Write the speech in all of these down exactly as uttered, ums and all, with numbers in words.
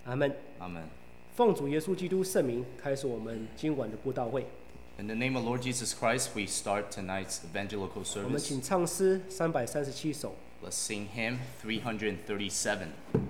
阿们。 Amen. 奉主耶稣基督圣名，开始我们今晚的布道会。 In the name of Lord Jesus Christ, we start tonight's evangelical 我们 service. 请唱诗三百三十七首。 Let's sing hymn three hundred thirty-seven.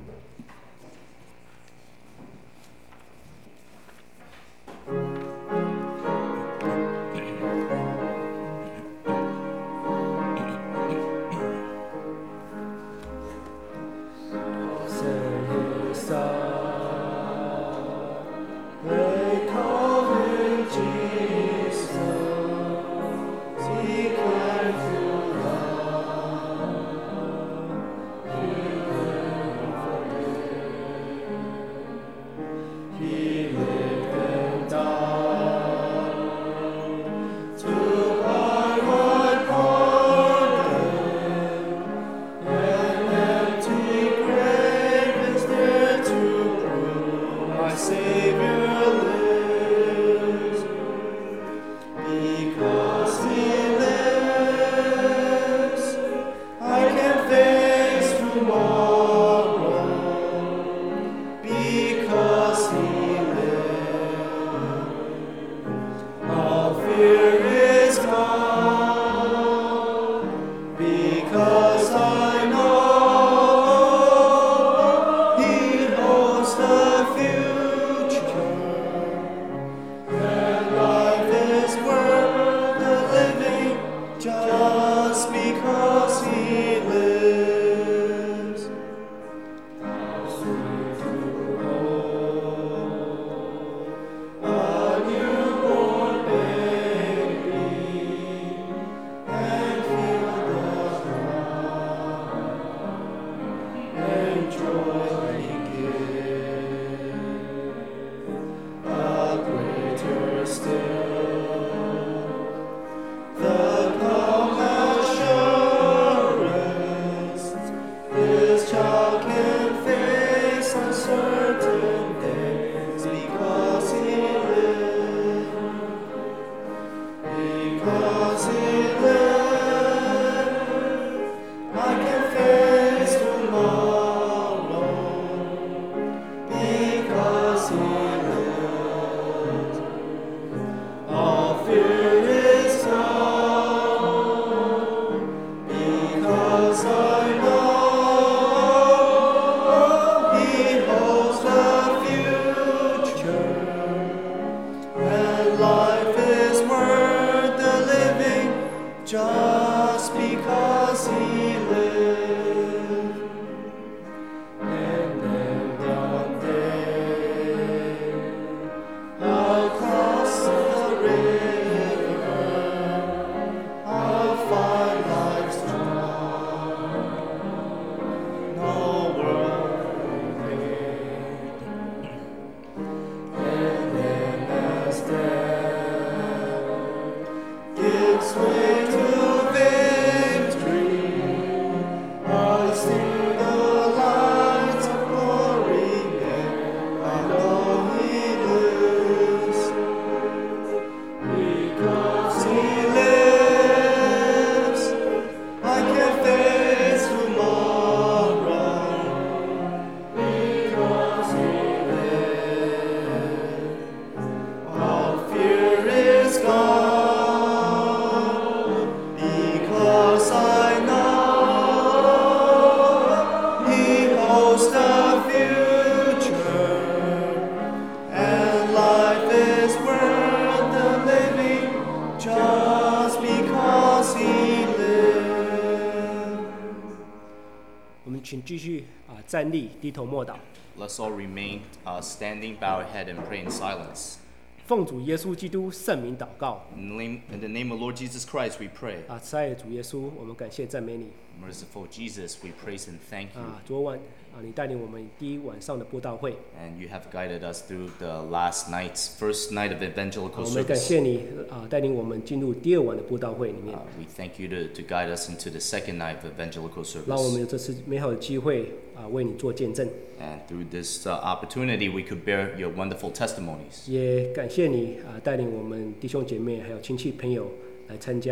Let's all remain uh, standing, bow our head, and pray in silence. 奉主耶稣基督圣名祷告。 In the name, in the name of Lord Jesus Christ, we pray. 啊，慈爱的主耶稣，我们感谢赞美你。 Merciful Jesus, we praise and thank you. 啊，昨晚啊，你带领我们第一晚上的布道会。 And you have guided us through the last night's first night of 啊 evangelical 我们感 service. 谢你啊，带领我们进入第二晚的布道会里面 Uh,，we thank you to, to guide us into the second night of evangelical 让我们 service. 有这次美好的机会啊，为你做见证。 And through this uh, opportunity, we could bear your wonderful testimonies. 也感谢你啊，带领我们弟兄姐妹还有亲戚朋友来参加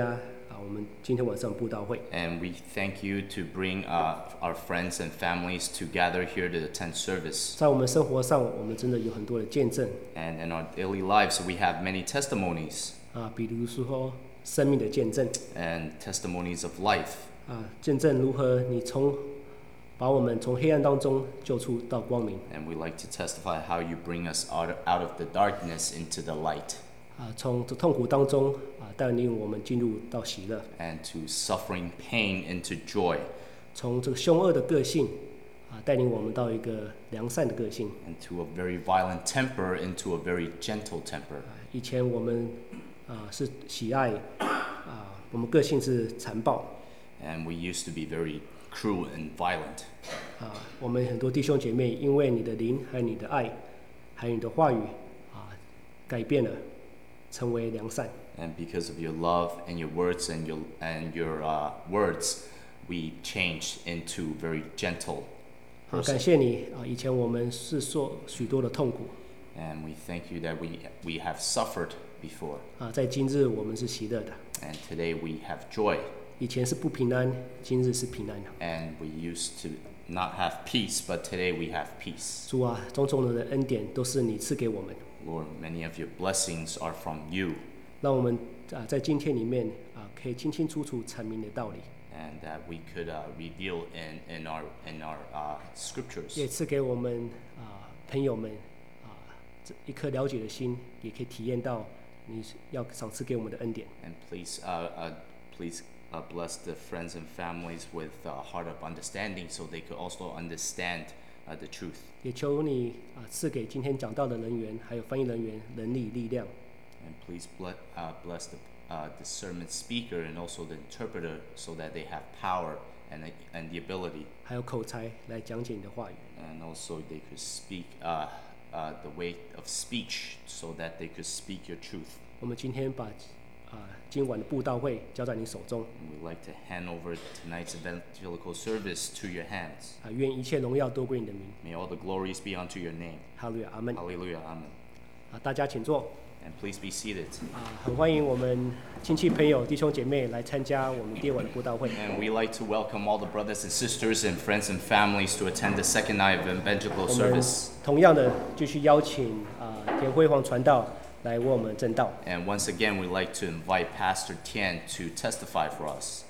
啊我们今天晚上布道会。 And we thank you to bring uh, our friends and families together here to attend service. 在我们生活上，我们真的有很多的见证 And in our daily lives, we have many testimonies 啊，比如说生命的见证 and testimonies of life. 啊，见证如何你从把我们从黑暗当中救出到光明 And we like to testify how you bring us out of, out of the darkness into the light, 啊，从这痛苦当中啊带领我们进入到喜乐， and to suffering pain into joy, 从这个凶恶的个性啊带领我们到一个良善的个性。 and to a very violent temper into a very gentle temper. 啊，以前我们啊是喜爱啊，我们个性是残暴 And we used to be very cruel and violent. 啊，我们很多弟兄姐妹因为你的灵还有你的爱，还有你的话语啊，改变了，成为良善。 And because of your love and your words and your and your uh, words, we changed into very gentle 好， person. 感谢你啊！以前我们是受许多的痛苦 And we thank you that we we have suffered before, 啊，在今日我们是喜乐的。 and today we have joy. 以前是不平安，今日是平安的。 And we used to not have peace, but today we have peace. 主啊，种种的恩典都是你赐给我们， Lord, many of your blessings are from you, 让我们啊在今天里面啊可以清清楚楚阐明的道理， and that we could uh, reveal in in our in our uh, scriptures. 也赐给我们啊朋友们啊这一颗了解的心，也可以体验到你要赏赐给我们的恩典。 And please, uh, uh, please uh, bless the friends and families with a heart of understanding, so they could also understand uh, the truth. 也求你啊赐给今天讲道的人员，还有翻译人员能力力量， And please bless, uh, bless the, uh, the sermon speaker and also the interpreter, so that they have power and and the ability, 还有口才来讲解你的话语。 and also they could speak uh, uh, the way of speech, so that they could speak your truth. 我们今天把啊今晚的布道会交在你手中 And we'd like to hand over tonight's evangelical service to your hands. 啊，愿一切荣耀都归你的名。 May all the glories be unto your name. 哈利路亚，阿门。 Hallelujah, amen. 啊，大家请坐。 And please be seated. 啊，很欢迎我们亲戚朋友、弟兄姐妹来参加我们第二晚的布道会。 And we like to welcome all the brothers and sisters and friends and families to attend the second night of evangelical 我们 service. 同样的继续邀请啊田辉煌传道来为我们正道。 And once again, we'd like to invite Pastor Tian to testify for us.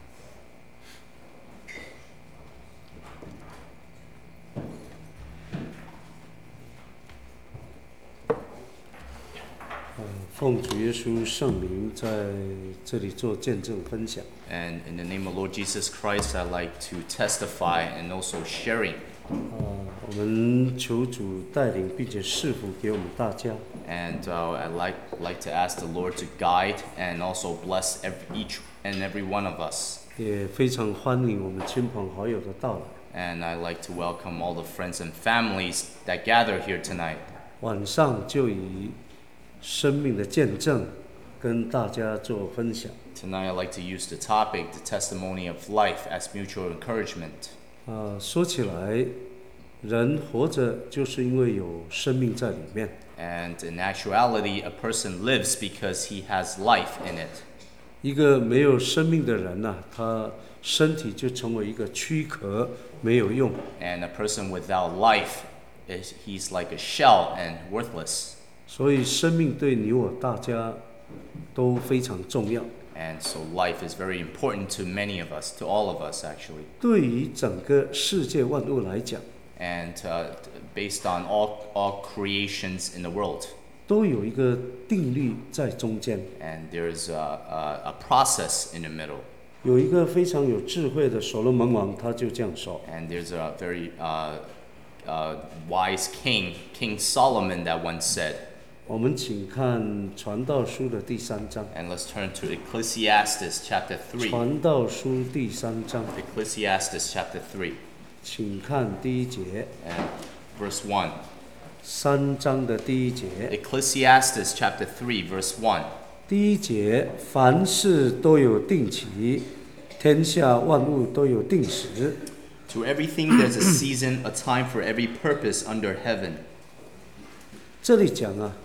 奉主耶稣圣名，在这里做见证分享。 And in the name of Lord Jesus Christ, I'd like to testify and also sharing. 啊，我们求主带领，并且赐福给我们大家。 And uh, I'd like, like to ask the Lord to guide and also bless every, each and every one of us. 也非常欢迎我们亲朋好友的到来。 And I'd like to welcome all the friends and families that gather here tonight. 晚上就以生命的见证跟大家做分享。 Tonight, I'd like to use the topic, the testimony of life, as mutual encouragement. 啊，说起来，人活着就是因为有生命在里面。 And in actuality, a person lives because he has life in it. 一个没有生命的人呐、他身体就成为一个躯壳，没有用。 And a person without life, is, he's like a shell and worthless. 所以生命对你我大家都非常重要。 And so life is very important to many of us, to all of us actually. 对于整个世界万物来讲， And uh, based on all, all creations in the world. 都有一个定律在中间， And there's a, a, a process in the middle. 有一个非常有智慧的所罗门王，他就这样说： And there's a very uh, uh, wise king, King Solomon, that once said, 我们请看《传道书》的第三章， and let's turn to Ecclesiastes chapter 《 three. 传道书》第三章， Ecclesiastes chapter three, 请看第一节， and verse one. 三章的第一节。 Ecclesiastes chapter three, verse one. 第一节，凡事都有定期，天下万物都有定时。 To everything there's a season, a time for every purpose under heaven. 这里讲啊，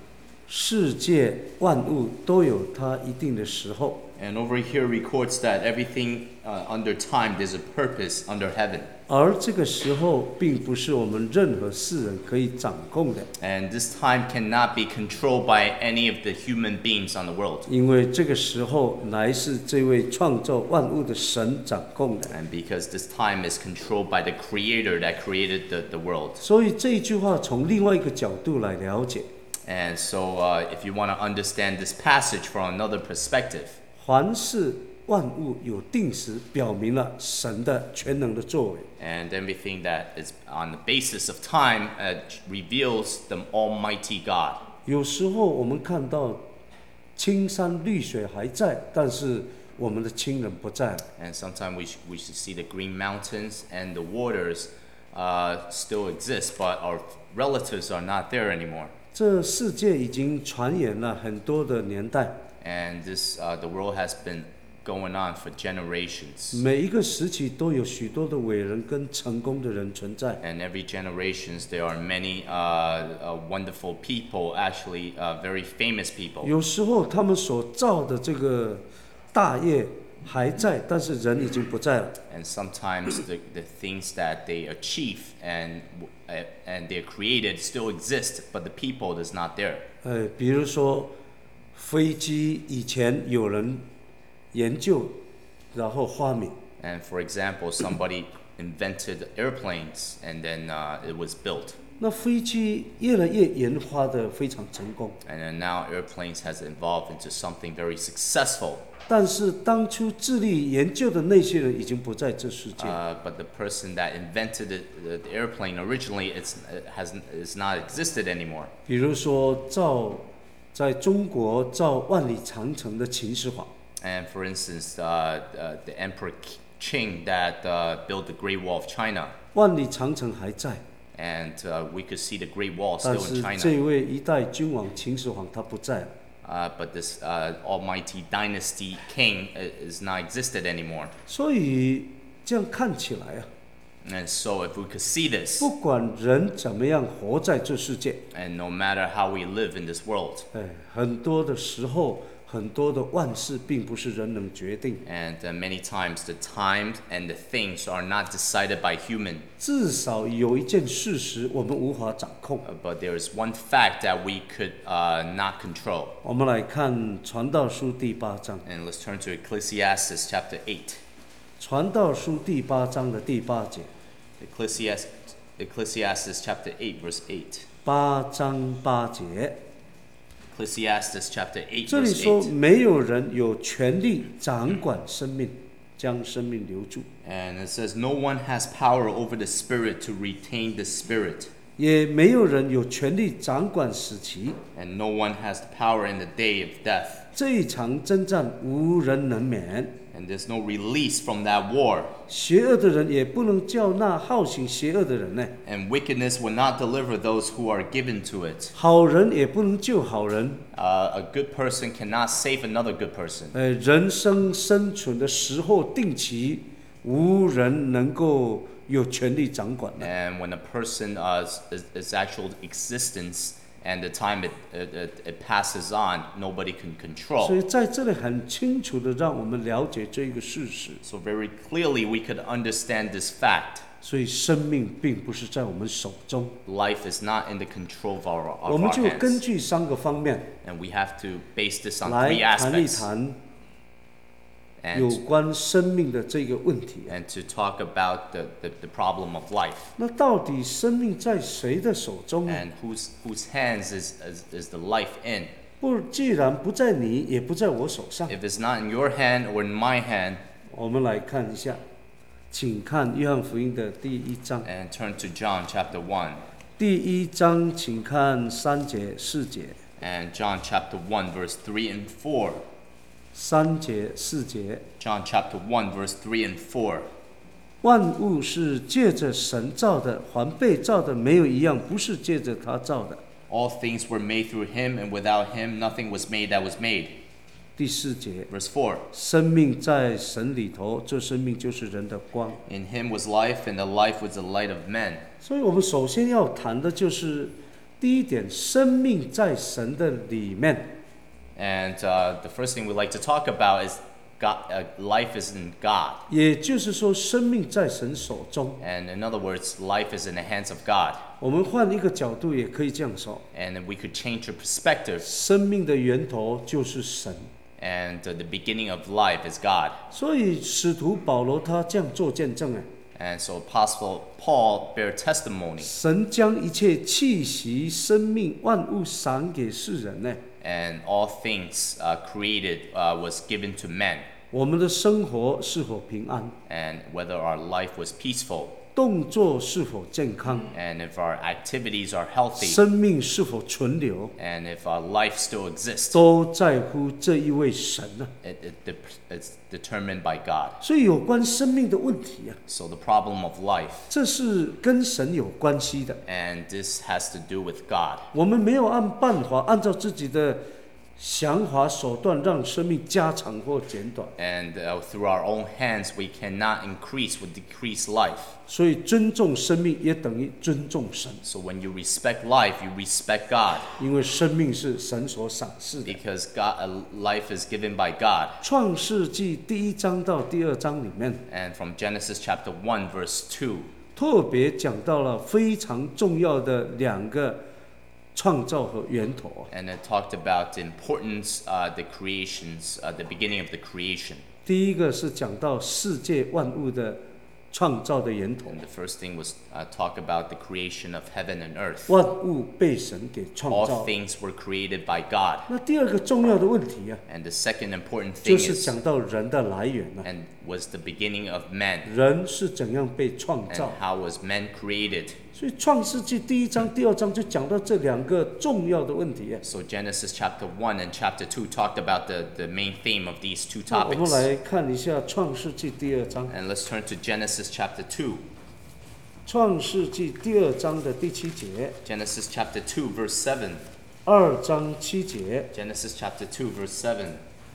世界万物都有它一定的时候。 And over here records that everything uh, under time, there's a purpose under heaven. 而这个时候并不是我们任何世人可以掌控的， And this time cannot be controlled by any of the human beings on the world. 因为这个时候乃是这位创造万物的神掌控的。 And because this time is controlled by the Creator that created the, the world. 所以这一句话从另外一个角度来了解， And so uh, if you want to understand this passage from another perspective, 凡是万物有定时，表明了神的全能的作为。 and everything that is on the basis of time uh, reveals the Almighty God. 有时候我们看到青山绿水还在，但是我们的亲人不在了。 And sometimes we, sh- we should see the green mountains and the waters uh, still exist, but our relatives are not there anymore. 这世界已经传言了很多的年代， And this, uh, the world has been going on for generations. 每一个时期都有许多的伟人跟成功的人存在。 And every generations, there are many uh, uh, wonderful people, actually uh, very famous people. 有时候他们所造的这个大业还在，但是人已经不在了。 And sometimes the, the things that they achieve and uh, and they're created still exist, but the people is not there. 呃，比如说飞机以前有人研究，然后发明。 And for example, somebody invented airplanes and then uh, it was built. 那飞机越来越研发的非常成功， And then now airplanes has evolved into something very successful. 但是当初致力研究的那些人已经不在这世界。 Uh, but the person that invented it, the, the airplane originally, it's, it has is not existed anymore. 比如说造在中国造万里长城的秦始皇， And for instance, uh, uh, the Emperor Qing that uh, built the Great Wall of China. 万里长城还在， And uh, we could see the Great Wall 但 still 是 in 这 China. 位一代君王秦始皇他不在了。 Uh, but this uh, almighty dynasty king uh, is not existed anymore. 所以这样看起来啊， And so if we could see this, 不管人怎么样活在这世界， and no matter how we live in this world, 哎，很多的时候，很多的万事并不是人能决定， and uh, many times the times and the things are not decided by human, 至少有一件事实我们无法掌控。 uh, but there is one fact that we could uh, not control. 我们来看《传道书》第八章， And let's turn to Ecclesiastes chapter eight. 《传道书》第八章的第八节， Ecclesiastes, Ecclesiastes chapter eight, verse eight. 八章八节， Ecclesiastes chapter eight, 这里 verse 说 eight. 没有人有权利掌管生命，将生命留住， And it says, no one has power over the spirit to retain the spirit, 也没有人有权利掌管死期。 and no one has the power in the day of death. 这一场征战无人能免， And there's no release from that war. 邪恶的人也不能叫那好行邪恶的人呢， And wickedness will not deliver those who are given to it. 好人也不能救好人。 Uh, a good person cannot save another good person. 呃，人生生存的时候定期，无人能够有权利掌管的。 And when a person uh, is, is actual existence and the time it, it, it, it passes on, nobody can 所 control. 以在这里很清楚的让我们了解这个事实。 So very clearly we could understand this fact. 所以生命并不是在我们手中， Life is not in the control of our, 我 of 们 our 就根 hands. 据三个方面 And we have to base this on 来 three 谈一 aspects. 谈有 And, 关生命的这个问题。 and to talk about the, the, the problem of life. 那到底生命在谁的手中呢？ And whose, whose hands is, is, is the life in? 不，既然不在你，也不在我手上。 If it's not in your hand or in my hand, 我们来看一下，请看约翰福音的第一章。 and turn to John chapter one. 第一章，请看三节、四节、 And John chapter one, verse three and four. 三节、四节。 John chapter one, verse three and four. 万物是借着神造的，凡被造的没有一样不是借着他造的。 All things were made through him, and without him nothing was made that was made. 第四节， Verse four. 生命在神里头，这生命就是人的光。 In him was life, and the life was the light of men. 所以我们首先要谈的就是第一点，生命在神的里面。 And uh, the first thing we like to talk about is God, uh, life is in God. 也就是说，生命在神手中。 And in other words, life is in the hands of God. 我们换一个角度也可以这样说， And we could change your perspective. 生命的源头就是神。 And uh, the beginning of life is God. 所以使徒保罗他这样做见证，哎， And so Apostle Paul bear testimony. 神将一切气息、生命、万物赏给世人呢。 And all things uh, created uh, was given to men. 我们的生活是否平安？ And whether our life was peaceful. 动作是否健康？ And if our activities are healthy. 生命是否存留？ And if our life still exists. 都在乎这一位神呢。 It, it, it's determined by God. 所以有关生命的问题啊， So the problem of life. 这是跟神有关系的。 And this has to do with God. 我们没有按办法，按照自己的想法手段，让生命加长或减短。 And uh, through our own hands, we cannot increase or decrease life. 所以尊重生命也等于尊重神， So when you respect life, you respect God. 因为生命是神所赏赐的。 Because God, uh, life is given by God. 创世纪第一章到第二章里面， And from Genesis chapter one, verse two, 特别讲到了非常重要的两个创造和源头。 and it talked about the importance, uh, the creations, uh, the beginning of the creation. 第一个是讲到世界万物的创造的源头， And the first thing was uh, talk about the creation of heaven and earth. 万物被神给创 All 造。 things were created by God. 那第二个重要的问题啊， And the second important 就 thing 是 is, 讲到人的来源啊， and was the beginning of man. 人是怎样被创 And 造。 how was man created? 所以创世纪第一章、第二章就讲到这两个重要的问题啊。 So Genesis chapter one and chapter two talked about the, the main theme of these two 那我们 topics. 来看一下创世纪第二章。 And let's turn to Genesis chapter two. 创世纪第二章的第七节， Genesis chapter two, verse seven. 二章七节， Genesis chapter two, verse seven.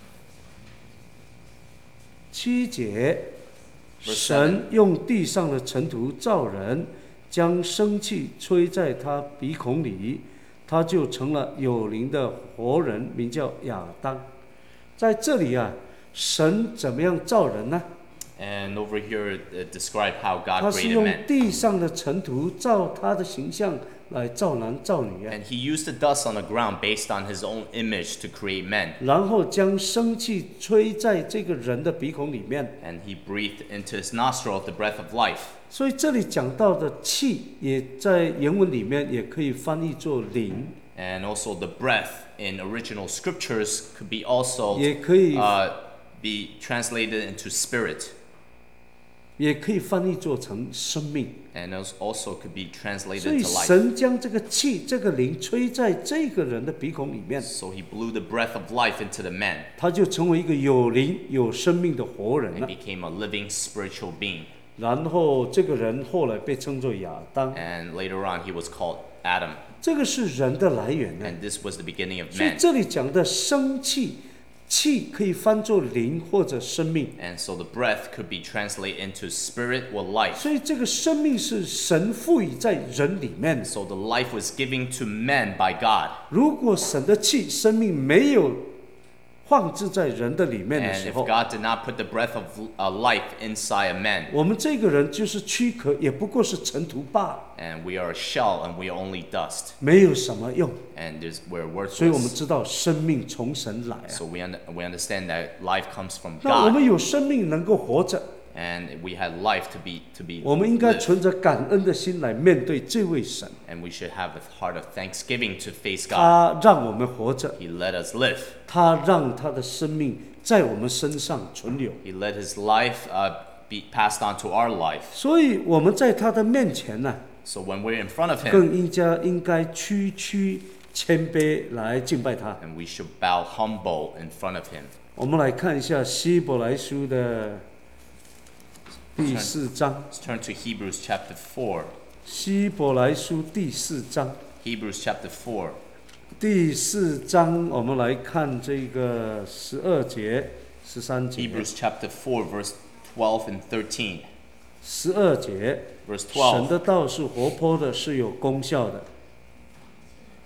七节， Verse 神用地上的尘土造人，将生气吹在他鼻孔里，他就成了有灵的活人，名叫亚当。在这里啊，神怎么样造人呢？ And over here, it described how 他 God 是 created 用 man. 地上的尘土造他的形象来造男造女啊， And he used the dust on the ground based on his own image to create men. 然后将生气吹在这个人的鼻孔里面。 And he breathed into his nostril the breath of life. 所以这里讲到的气，也在原文里面也可以翻译作灵， And also the breath in original scriptures could be also 也可以 uh, be translated into spirit. 也可以翻译做成生命。 And those also could be 所 translated 以 to life. 神将这个气、这个灵吹在这个人的鼻孔里面， So he blew the breath of life into the man 他就成为一个有灵、有生命的活人 and 了。 became a living spiritual being. 然后这个人后来被称作亚当， And later on, he was called Adam. 这个是人的来源呢。 And this was the beginning of 所以 man. 这里讲的生气，气可以翻作灵或者生命。 And so the breath could be translated into spirit or life. 所以这个生命是神赋予在人里面的。 So the life was given to men by God. 如果神的气、生命没有放置在人的里面的 And 时 if 候， God did not put the breath of uh, life inside a man, 我们这个人就是躯壳，也不过是尘土罢了， and we are a shell and we are only dust, 没有什么用。 and there's, we're 所以我们 worthless. 知道生命从神来啊。 So we, under, we understand that life comes from 那我们 God, 有生命能够活着， and we had life to be to be 我们应该 lived. 存着感恩的心来面对这位神， And we should have a heart of thanksgiving to face God. 他让我们活着， He let us live. 他让他的生命在我们身上存留。 He let His life uh, be passed on to our life. 所以我们在他的面前呢， So when we're in front of Him, 更应该应该屈屈谦卑来敬拜他。 and we should bow humble in front of Him. 我们来看一下希伯来书的第四章， Let's turn to Hebrews chapter four. 希伯来书第四章， Hebrews chapter four. 第四章我们来看这个十二节、十三节。 Hebrews chapter four, verse twelve and thirteen. 十二节， Verse 神 twelve. 的道是活泼的，是有功效的。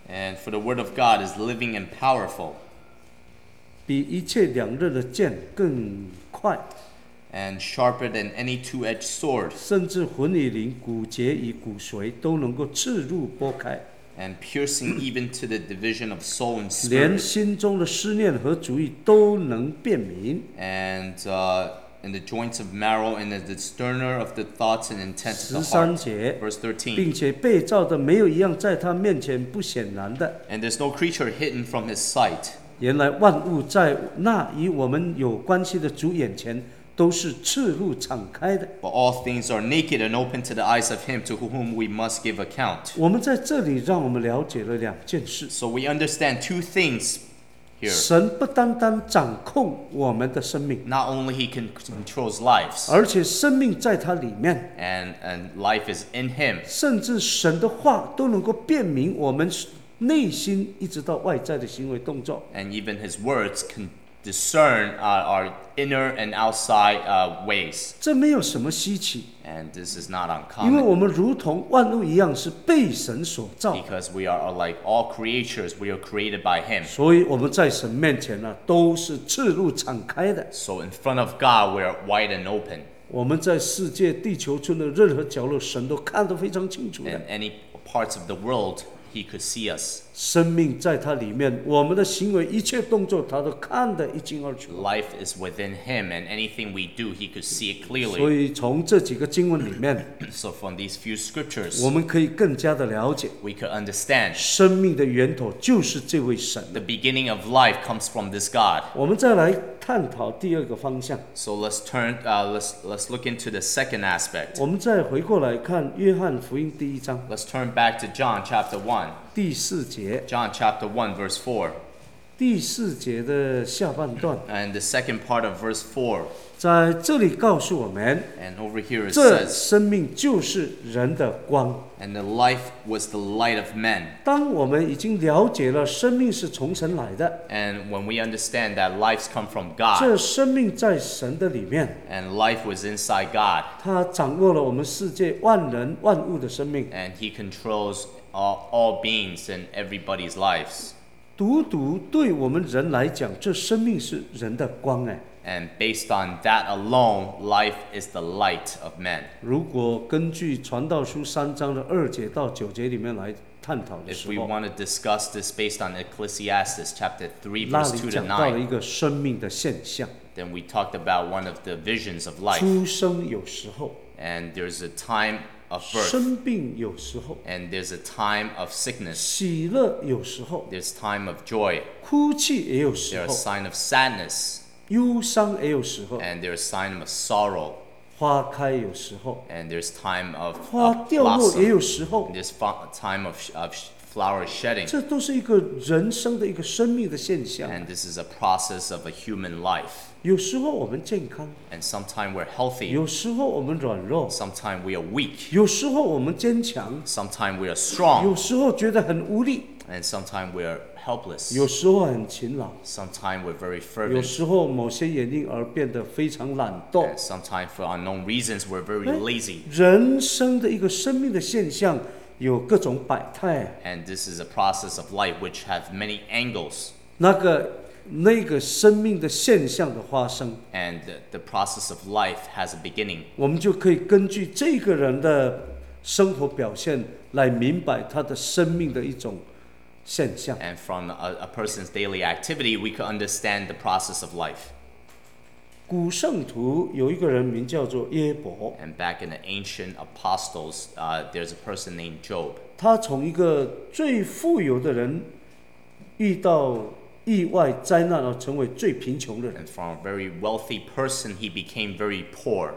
And for the word of God is living and powerful, 比一切两刃的剑更快， and sharper than any two-edged sword, 甚至魂与灵、骨节与骨髓都能够刺入剥开， and piercing even to the division of soul and 连 spirit, 心中的思念和主意都能辨明。 and uh, in the joints of marrow, and the discerner of the thoughts and intents 十 of the 三 heart. 节， Verse thirteen. 并且被造的没有一样在他面前不显然的。 And there's no creature hidden from his sight. 原来万物在那与我们有关系的主眼前都是赤露敞开的。 But all things are naked and open to the eyes of him to whom we must give account. 我们在这里让我们了解了两件事： So we understand two things here. 神不单单掌控我们的生命， Not only he can controls lives, 而且生命在他里面， and, and life is in him. 甚至神的话都能够辨明我们内心一直到外在的行为动作。 And even his words can discern uh, our inner and outside uh, ways. 这没有什么稀奇， And this is not 因为 uncommon 我们如同万物一样是被神所造， because we are like all creatures, we are created by him. 所以我们在神面前呢、都是赤露敞开的。 So in front of God, we are wide and open. 我们在世界地球村的任何角落，神都看得非常清楚的。 In any parts of the world, he could see us. 生命在他里面，我们的行为一切动作，他都看得一清二楚。 Life is within him, and anything we do, he could see it 所 clearly. 以从这几个经文里面， So from these few scriptures, 我们可以更加的了解， we could understand 生命的源头就是这位神。 the beginning of life comes from this God. 我们再来探讨第二个方向， So let's turn, uh, let's let's look into the second aspect. 我们再回过来看约翰福音第一章 Let's turn back to John chapter one. 第四节， John chapter one, verse four. 第四节的下半段， And the second part of verse four. 在这里告诉我们， And over here it 这 says, 生命就是人的光。 and the life was the light of men. 当我们已经了解了生命是从神来的， And when we understand that lives come from 这 God, 生命在神的里面， and life was inside God, 他掌握了我们世界万人万物的生命。 and he controls all, all beings and everybody's lives. 独独对我们人来讲，这生命是人的光哎。 And based on that alone, life is the light of men. 如果根据传道书三章的二节到九节里面来探讨的 If 时 we 候， want to discuss this based on Ecclesiastes chapter three, 那 verse 里 two to 讲到了 nine, 一个生命的现象： then we talked about one of the visions of life. 出生有时候， And there's a time of birth, 生病有时候， and there's a time of sickness, 喜乐有时候， there's time of joy, 哭泣也有时 there's a 候， sign of sadness, 忧伤也有时候， and there's a sign of sorrow, 花开有时候， and there's time of, 花 of 掉落也 blossom, 有时候 and，there's fa- time of, of flower shedding. 这都是一个人生的一个生命的现象。 And this is a process of a human life. 有时候我们健康， And sometimes we're healthy, 有时候我们软弱， sometimes we are weak, 有时候我们坚强， sometimes we are strong, 有时候觉得很无力， and sometimes we are helpless. 有时候很勤劳， Sometimes we're very 有 fervent, 时候某些原因而变得非常懒惰 and。sometimes for unknown reasons we're very lazy. 人生的一个生命的现象有各种百态， And this is a process of life which have many angles. 那个那个生命的现象的发生， And the, the process of life has a beginning. 我们就可以根据这个人的生活表现来明白他的生命的一种现象。 And from a, a person's daily activity, we can understand the process of life. 古圣徒有一个人名叫做耶伯， And back in the ancient apostles, uh, there's a person named Job. 他从一个最富有的人遇到意外灾难而成为最贫穷的人。 And from a very wealthy person, he became very poor.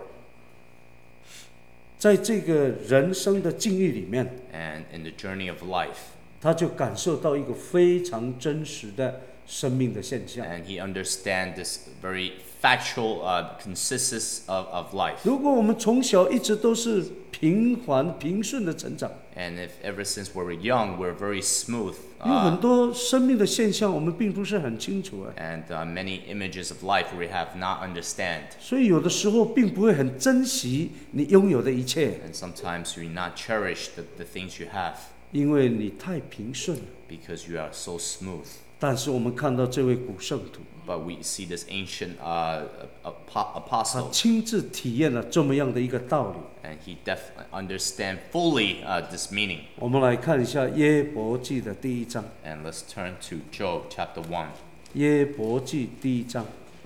在这个人生的境遇里面， And in the journey of life, 他就感受到一个非常真实的生命的现象。 and he understands this very factual uh, consistency of, of life. 如果我们从小一直都是平缓平顺的成长， And if ever since we were young, we're very smooth. 有很 Uh, 多生命的现象我们并不是很清楚啊， and uh, many images of life we have not understand. 所以有的时候并不会很珍惜你拥有的一切。 And sometimes we not cherish the, the things you have. 因为你太平顺了。 because you are so smooth. 但是我们看到这位古圣徒， But we see this ancient uh, apo- 他 apostle, 亲自体验了这么样的一个道理。 and he definitely understand fully uh, this meaning. 我们来看一下耶伯记的第一章， And let's turn to Job chapter one. 耶伯记第一章，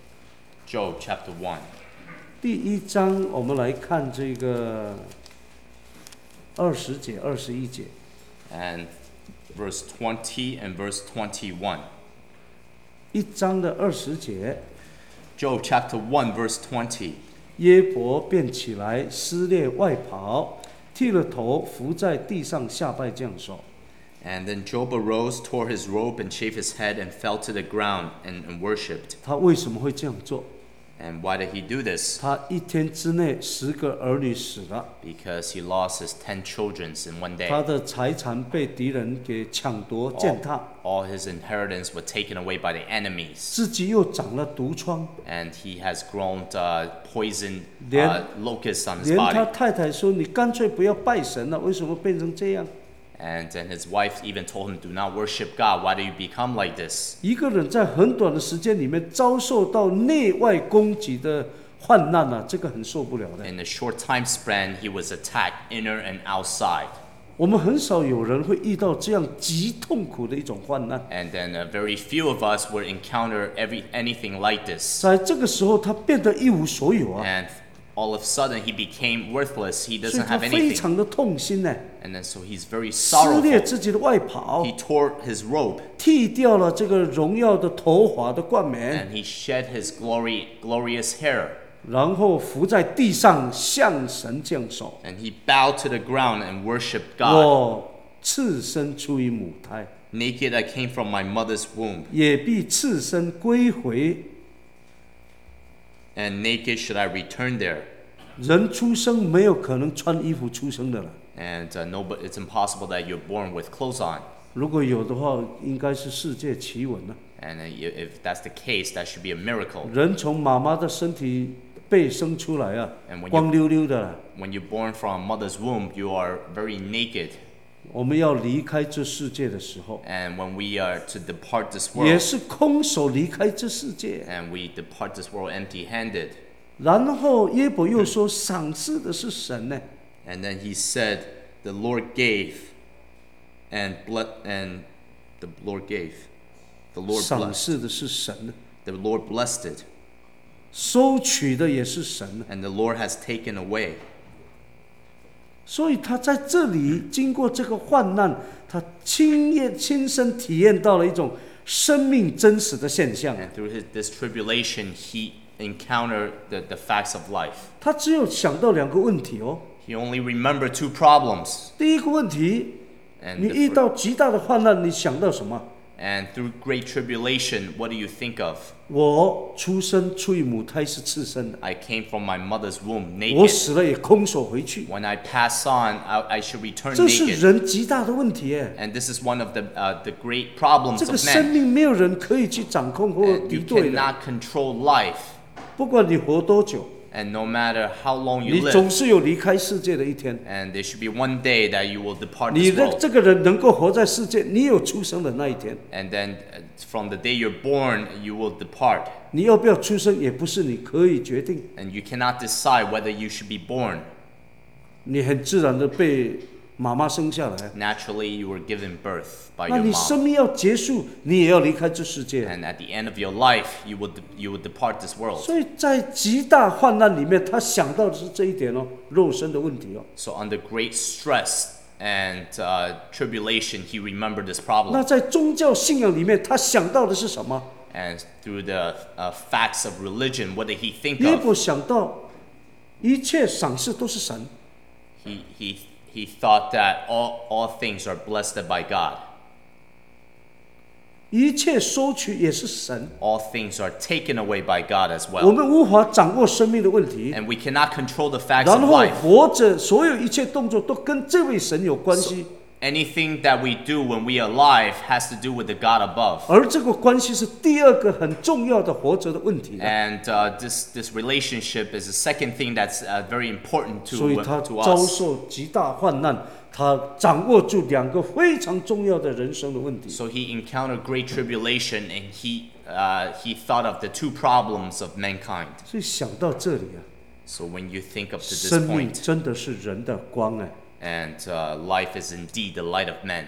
Job chapter one. 第一章我们来看这个二十节、二十一节。 And verse twenty and verse twenty-one. 一章的二十节， Job chapter one verse twenty. 耶伯便起来撕裂外袍，剃了头，伏在地上下拜降首。 And then Job arose, tore his robe, and shaved his head, and fell to the ground and, and worshipped. 他为什么会这样做？ And why did he do this? 他一天之内十个儿女死了， Because he lost his ten children in one 他 day. 的财产被敌人给抢夺践踏， All his inheritance were taken away by the enemies. 自己又长了毒疮， And he has grown uh, poison 连- uh, locusts on his 连他 body. 太太说：“你干脆不要拜神了，为什么变成这样？” And then his wife even told him, do not worship God. Why do you become like this? 一个人在很短的时间里面遭受到内外攻击的患难啊，这个很受不了的。 In a short time span, he was attacked inner and outside. 我们很少有人会遇到这样极痛苦的一种患难， And then uh, very few of us would encounter every anything like this. 在这个时候他变得一无所有啊， And all of a sudden, he became worthless. He 所以 doesn't 他 have 非 anything. 常的痛心呢， And then so he's very 撕裂 sorrowful. 自己的外袍， He tore his robe 剃掉了这个荣耀的头发的冠冕， and he shed his glory, glorious hair. 然后伏在地上向神降首。 And he bowed to the ground and worshipped God. 我赤身出于母胎， Naked I came from my mother's womb, 也必赤身归回。 and naked should I return there. 人出生没有可能穿衣服出生的了， And uh, no, but it's impossible that you're born with clothes on. 如果有的话，应该是世界奇闻了。 And uh, i- if that's the case, that should be a miracle. 人从妈妈的身体被生出来啊 And when，you- 光溜溜的了。 When you're born from a mother's womb, you are very naked. 我们要离开这世界的时候， And when we are to depart this 也 world, 是空手离开这世界。 and we depart this world empty-handed. 然后耶伯又说，赏赐的是神呢。 And then he said, "The Lord gave, and ble- and the Lord gave, the Lord 赏 blessed, 赐的是神呢， the Lord blessed it, 收取的也是神呢。 and the Lord has taken away." 所以他在这里经过这个患难，他亲验亲身体验到了一种生命真实的现象。 And through his, this tribulation, he encountered the, the facts of life. 他只有想到两个问题哦。 He only remembered two problems. 第一个问题， And, 你 the 遇 fir- 到极大的患难，你想到什么？ and through great tribulation, what do you think of? 我出生出于母胎是赤身的， I came from my mother's womb 我 naked. 死了也空手回去， When I pass on, I, I should return 这是 naked. 人极大的问题耶。 And this is one of the, uh, the great problems 这个 of 生 men. 命没有人可以去掌控或 And 敌 you 对的， cannot control life. 不管你活多久， And no matter how long 你 you 总 live, 是有离开世界的一天。 and there should be one day that you will depart 你 this 的 world. 这个人能够活在世界，你有出生的那一天。 And then uh, from the day you're born, you will depart. 你要不要出生，也不是你可以决定， And you cannot decide whether you should be born. 你很自然的被妈妈生下来。 Naturally, you were given birth by 那 your 你 mom. 生命要结束，你也要离开这世界。 And at the end of your life, you will, de- you will depart this world. 所以在极大患难里面，他想到的是这一点哦，肉身的问题哦。 So under great stress and uh, tribulation, he remembered this 那 problem. 在宗教信仰里面，他想到的是什么？ And through the uh, facts of religion, what did he think 耶 of? 伯想到，一切赏赐都是神， He, he, he thought that all, all things are blessed by God. 一切收取也是神。 All things are taken away by God as 我 well. 们无法掌握生命的问题， And we cannot control the facts 然 of 后 life. 活着所有一切动作都跟这位神有关系。 anything that we do when we are alive has to do with the God above. 而这个关系是第二个很重要的活着的问题了。 And uh, this this relationship is the second thing that's uh, very important 所以 to 他 to 遭 us. 受极大患难，他掌握住两个非常重要的人生的问题。 So he encountered great tribulation, and he uh, he thought of the two problems of mankind. 所以想到这里啊， So when you think up to this 生命 point, 真的是人的光哎。 and uh, life is indeed the light of men.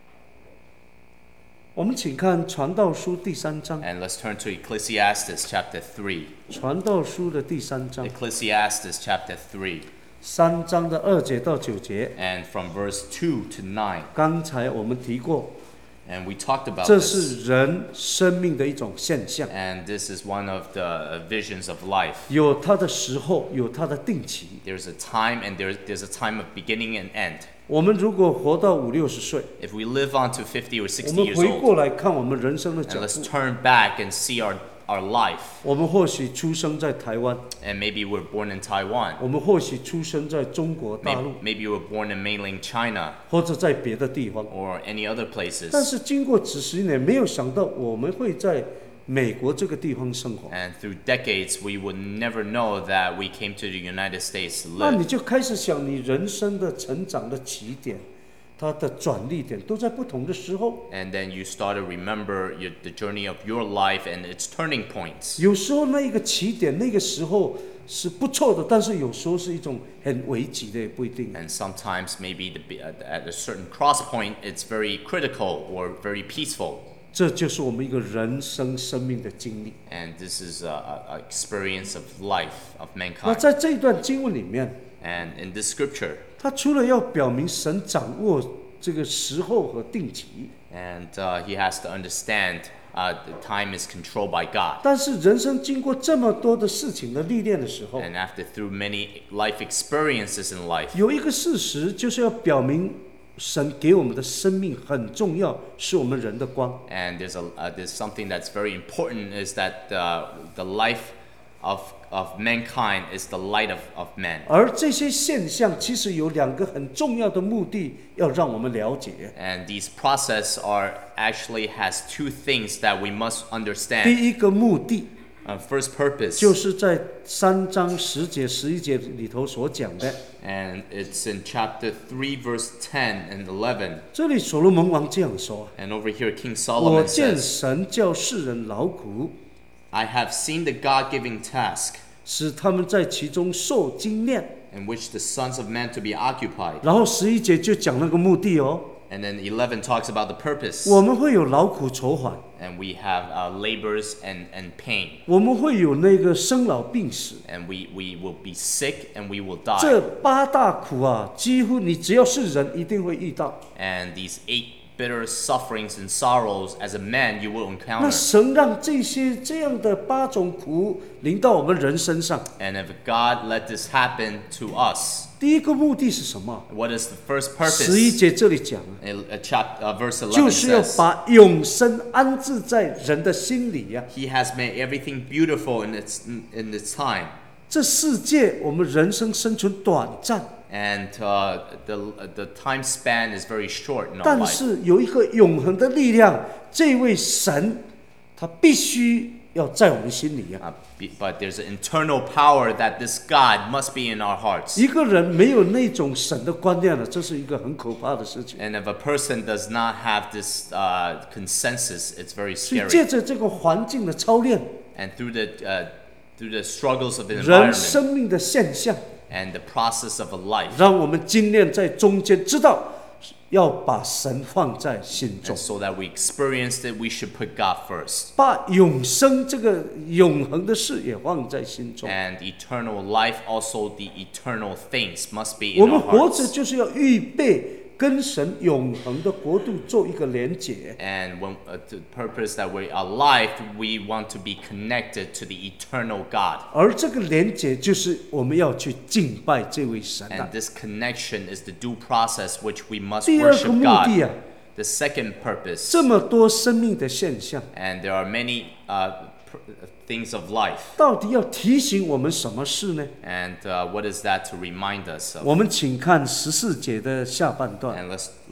我们请看《传道书》第三章，《 And let's turn to Ecclesiastes chapter three. 传道书》的第三章， Ecclesiastes chapter three, 三章的二节到九节。 and from verse two to nine. 刚才我们提过， And we talked about 这 this. 是人生命的一种现象， And this is one of the uh, visions of life. 有它的时候，有它的定期。 There's a time, and there's, there's a time of beginning and end. 我们如果活到五六十岁， If we live on to fifty or 我 sixty 们 years 回 old, 过来看我们人生的 and 脚 let's 步， turn back and see our, our life. 我们或许出生在台湾， And maybe we're born in Taiwan. 我们或许出生在中国大 Maybe, 陆， maybe we're born in mainland China 或者在别的地方。 or any other 但 places. 是经过几十年，没有想到我们会在美国这个地方生活。 And through decades, we would never know that we came to the United States to 那 live. 你就开始想，你人生的成长的起点，它的转捩点都在不同的时候。 And then you start to remember your, the journey of your life and its turning points. 有时候那一个起点，那个时候是不错的，但是有时候是一种很危急的，也不一定。 And sometimes, maybe the, at a certain cross point, it's very critical or very peaceful. 这就是我们一个人生生命的经历。 And this is a, a, a experience of life of 那 mankind. 在这一段经文里面， And in this scripture, 它除了要表明神掌握这个时候和定期， and uh, he has to understand uh, the time is controlled by God. 但是人生经过这么多的事情的历练的时候， And after through many life experiences in life, 有一个事实就是要表明神给我们的生命很重要，是我们人的光。 and there's a uh, there's something that's very important is that uh, the life of of mankind is the light of, of men. 而这些现象其实有两个很重要的目的，要让我们了解。 And these process are actually has two things that we must 第 understand. 一个目的 Uh, first purpose, 就是在三章十节、十一节里头所讲的。 and it's in chapter three, verse ten and eleven. 这里所罗门王这样说 And over here, King：“ 我 Solomon 见 says, 神叫世人劳苦， I have seen the God-giving task 使他们在其中受精炼。 in which the sons of men to be occupied. ” 然后十一节就讲那个目的哦， And then eleven talks about the purpose. 我们会有劳苦愁烦， And we have uh, labors and, and pain. 我们会有那个生老病死。 And we, we will be sick and we will die. 这八大苦啊，几乎你只要是人，一定会遇到。 And these eight bitter sufferings and sorrows, as a man, you will 那 encounter. 神让这些这样的八种苦临到我们人身上， And if God let this happen to us, 第一个目的是什么？ what is the first 十一 purpose? 节这里讲， In, uh, chap, uh, verse 就 eleven 是要 says, 把永生安置在人的心里呀、 He has made everything beautiful in its, in its time. 这世界我们人生生存短暂， And uh, the, the time span is very short in our 但 life. 是有一个永恒的力量，这位神他必须要在我们心里呀、 Uh, be- but there's an internal power that this God must be in our hearts. 一个人没有那种神的观念了，这是一个很可怕的事情。 And if a person does not have this uh, consensus, it's very 所以 scary. 借着这个环境的操练， And through the uh, through the struggles of the 人 environment 生命的现象， and the process of a life, 让我们精炼在中间，知道要把神放在心中 and，so that we experienced it, we should put God first. 把永生这个永恒的事也放在心中。 And eternal life, also the eternal things must be 我 in 们 our 活着 hearts. 就是要预备跟神永恒的国度做一个连结。 And when uh, the purpose that we are alive, we want to be connected to the eternal God. 而这个连结就是我们要去敬拜这位神啊 And。this connection is the due process which we must 第二个 worship 目 God. 的啊， The second purpose, 这么多生命的现象， and there are many uh, pr- things of life. 到底要提醒我们什么事呢？ And uh, what is that to remind us of? 我们请看十四节的下半段。 And let's let's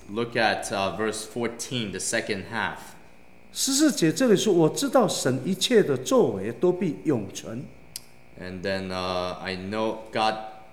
look at uh, verse fourteen, the second half. 十四节这里说：“我知道神一切的作为都必永存。” And then uh, I know God,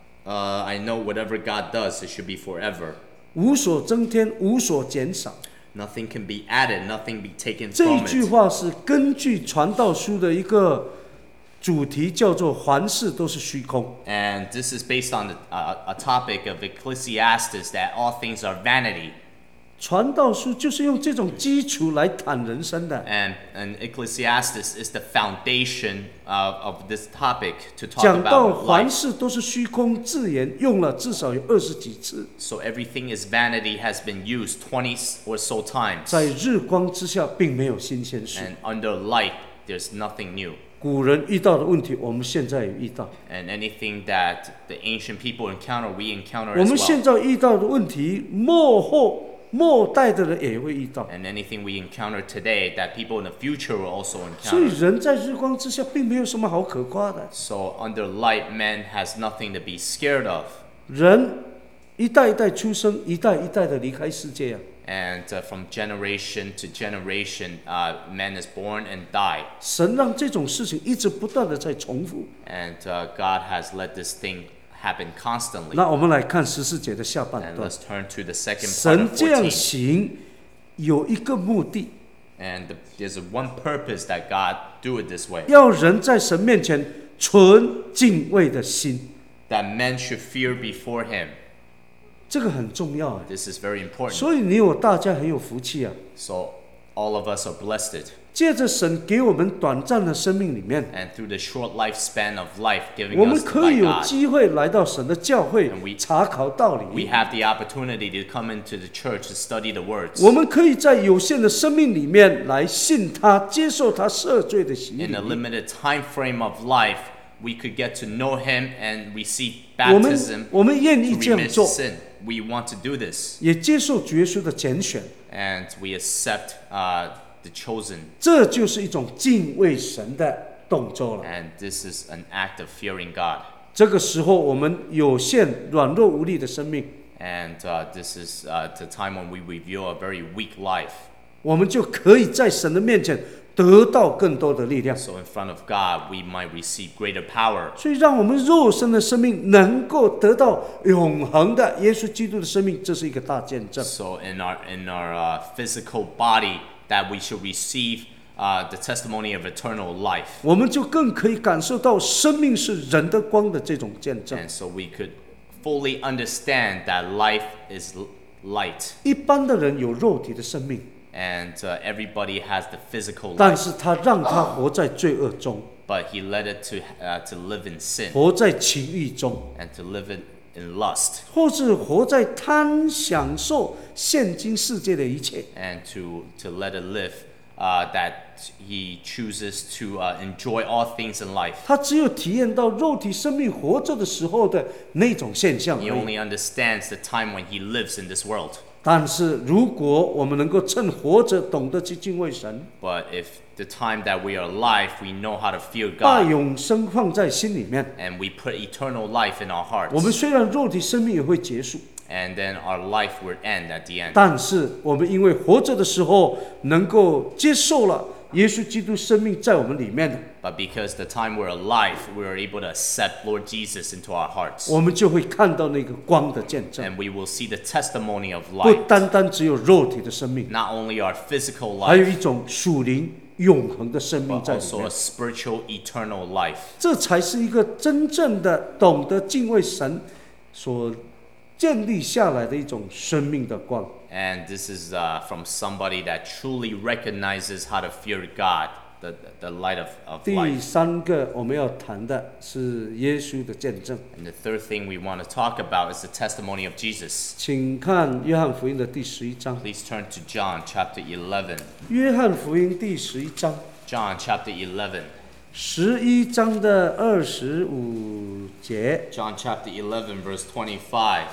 uh, I know whatever God does, it should be forever. 无所增添，无所减少。 Nothing can be added, nothing be taken 这一 from 句 it. 话是根据传道书的一个主题，叫做“凡事都是虚空 And this is based on the, uh, a topic of Ecclesiastes that all things are vanity. ” 传道书就是用这种基础来谈人生的。 And, and Ecclesiastes is the foundation uh, of this topic to talk 讲到 about 凡 life. 事都是虚空字眼，用了至少有二十几次。 So everything is vanity has been used twenty or so times. 在日光之下，并没有新鲜事。 And under light, there's nothing new. 古人遇到的问题，我们现在也遇到。 And anything that the ancient people encounter, we encounter 我 as 们现 well. 在遇到的问题，末后末代的人也会遇到。 And anything we encounter today that people in the future will also 所以 encounter. 人在日光之下，并没有什么好可夸的。 So under light, man has nothing to be scared of. 人一代一代出生，一代一代的离开世界啊。 And uh, from generation to generation, uh, man is born and die. 神让这种事情一直不断的在重复。 And uh, God has let this thing happen constantly. 那我们来看十四节的下半 And 段， let's turn to the second part 神 of 这样 fourteen. 行有一个目的， And the, there's a one purpose that God do it this way. 要人在神面前存敬畏的心， That men should fear before him. 这个很重要啊。 This is very important. 所以你我大家很有福气啊。 So all of us are blessed. 借着神给我们短暂的生命里面， And through the short lifespan of life given 我们 us 可以 by 有 God, 机会来到神的教会 And we- 查考道 we 理。 have the opportunity to come into the church to study the words. 我们可以在有限的生命里面来信他，接受他赦罪的洗 In a 礼。 limited time frame of life, we could get to know him and receive 我们 baptism 我们愿意 to 这样 remit 做， sin. We want to do this, 也接受主耶稣的拣选， and we accept uh, the chosen. 这就是一种敬畏神的动作了。 And this is an act of fearing God. 这个时候，我们有限、软弱无力的生命， And uh, this is uh, the time when we reveal a very weak life. 我们就可以在神的面前得到更多的力量。 So in front of God, we might receive greater power. 所以，让我们肉身的生命能够得到永恒的耶稣基督的生命，这是一个大见证。 So in our in our uh, physical body, that we should receive uh, the testimony of eternal life. 我们就更可以感受到生命是人的光的这种见证。 And so we could fully understand that life is l- light. 一般的人有肉体的生命， And uh, everybody has the physical 但 life, 是他让他活在罪恶中， but he led it to uh, to live in sin 活在情欲中， and to live it in lust 或是活在贪享受现今世界的一切。 and to to let it live uh, that he chooses to uh, enjoy all things in life. 他只有体验到肉体生命活着的时候的那种现象而 He 已。 only understands the time when he lives in this world. 但是如果我们能够趁活着懂得去敬畏神， But if the time that we are alive, we know how to fear 把 God 永生放在心里面， and we put eternal life in our 我们 hearts, 虽然肉体生命也会结束， and then our life will end at the end. 但是我们因为活着的时候能够接受了耶稣基督生命在我们里面的， But because the time we're alive, we are able to accept Lord Jesus into our hearts. 我们就会看到那个光的见证。 And we will see the testimony of 不 life. 单单只有肉体的生命， Not only our physical 还有 life, 一种属灵永恒的生命 but 在里 also 面 a。spiritual, eternal life. 这才是一个真正的懂得敬畏神所建立下来的一种生命的光。 And this is uh, from somebody that truly recognizes how to fear God, the, the light of, of 第 life. 三个我们要谈的是耶稣的见证， And the third thing we want to talk about is the testimony of Jesus. 请看约翰福音的第十一章。 Please turn to John chapter eleven. 约翰福音第十一章， John chapter eleven. 十一章的二十五节， John chapter eleven, verse twenty-five.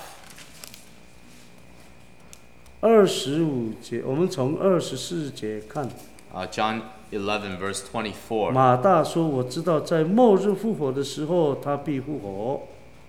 二十五节，我们从二十四节看。 Uh, John eleven, verse twenty-four. 马大说：“我知道，在末日复活的时候，他必复活。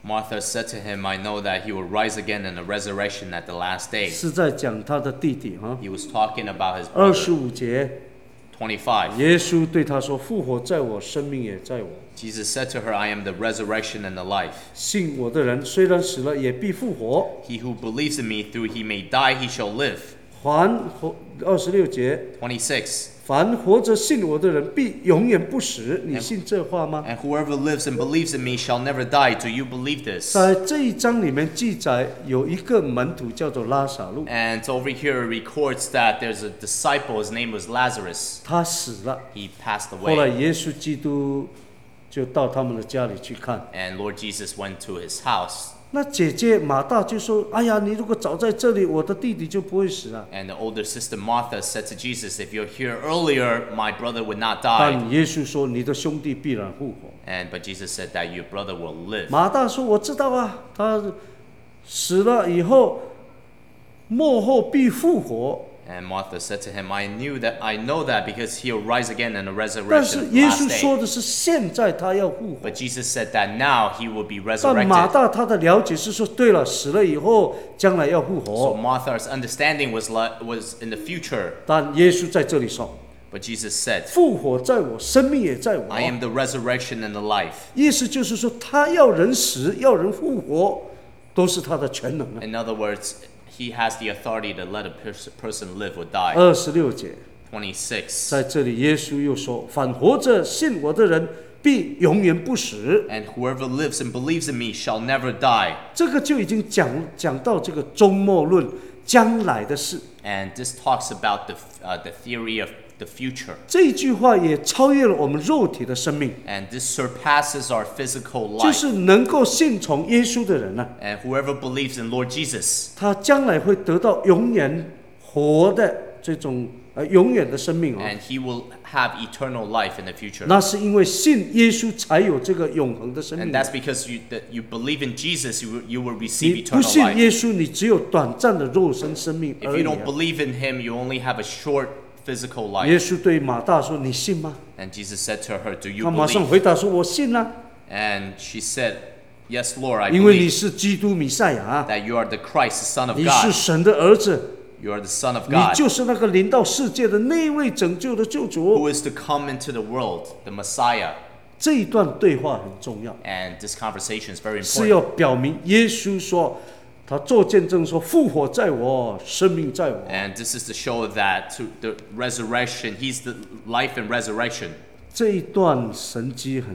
Martha said to him, I know that he will rise again in a resurrection at the last day. 是在讲他的弟弟哈。 He was talking about his 二十 brother. 五节， twenty-five. 耶稣对他说：“复活在我，生命也在我。 Jesus said to her, I am the resurrection and the life. 信我的人，虽然死了，也必复活。 He who believes in me, though he may die, he shall live. 凡活二十六节， twenty-six. 凡活着信我的人，必永远不死。你信这话吗？ And whoever lives and believes in me shall never die. Do you believe this? 在这一章里面记载，有一个门徒叫做拉撒路， And over here it records that there's a disciple, his name was Lazarus. 他死了。 He passed 后来 away. 耶稣基督就到他们的家里去看。 And Lord Jesus went to his house. 那姐姐马大就说：“哎呀，你如果早在这里，我的弟弟就不会死啊。” And the older sister Martha said to Jesus, if you're here earlier, my brother would not die. 但耶稣说：“你的兄弟必然复活。” And but Jesus said that your brother will live. 马大说：“我知道啊，他死了以后，末后必复活。 And Martha said to him, I knew that, I know that because he'll rise again in a 但是 resurrection 耶 last 稣说 day. 的是现在他要复活。 But Jesus said that now he will be 但马 resurrected. 大他的了解是说，对了，死了以后将来要复 So 活。 Martha's understanding was like, was in the future. 但耶稣在这里说， But Jesus said, 复活在我，生命也在我。 I am the resurrection and the life. 意思就是说，他要人死，要人复活，都是他的全能啊。 In other words, he has the authority to let a pers- person live or die. 二十六节， twenty-six. 在这里耶稣又说：“凡活着信我的人，必永远不死。” And whoever lives and believes in me shall never die. 这个就已经讲讲到这个终末论将来的事。 And this talks about the, uh, the theory of the future. 这句话也超越了我们肉体的生命， And this surpasses our physical 就 life. 是能够信从耶稣的人呢、 And whoever believes in Lord Jesus, 他将来会得到永远活的这种呃永远的生命啊、 and he will have eternal life in the future. 那是因为信耶稣才有这个永恒的生 And 命。 that's because you, that you believe in Jesus, you, will- you will receive 你不 eternal 信 life. 耶稣，你只有短暂的肉身生命 If 而 you 已、啊 don't。believe in him, you only have a short physical 耶 life. 稣对马大说：“你信吗 And Jesus said to her, do？” you 他马上 believe? 回答说：“我信啊， And she said, yes, Lord, I 因为你 believe 是基督弥赛亚， that you are the Christ, the Son of 你是 God. 神的儿子， You are the Son of 你 God, 就是那个临到世界的那位拯救的救主。” who is to come into the world, the Messiah. 这一段对话很重要， And this conversation is very 是要 important. 表明耶稣说，他做见证说，复活在我，生命在我。 And this is to show that to the resurrection, he's the life and resurrection. 这一段神迹很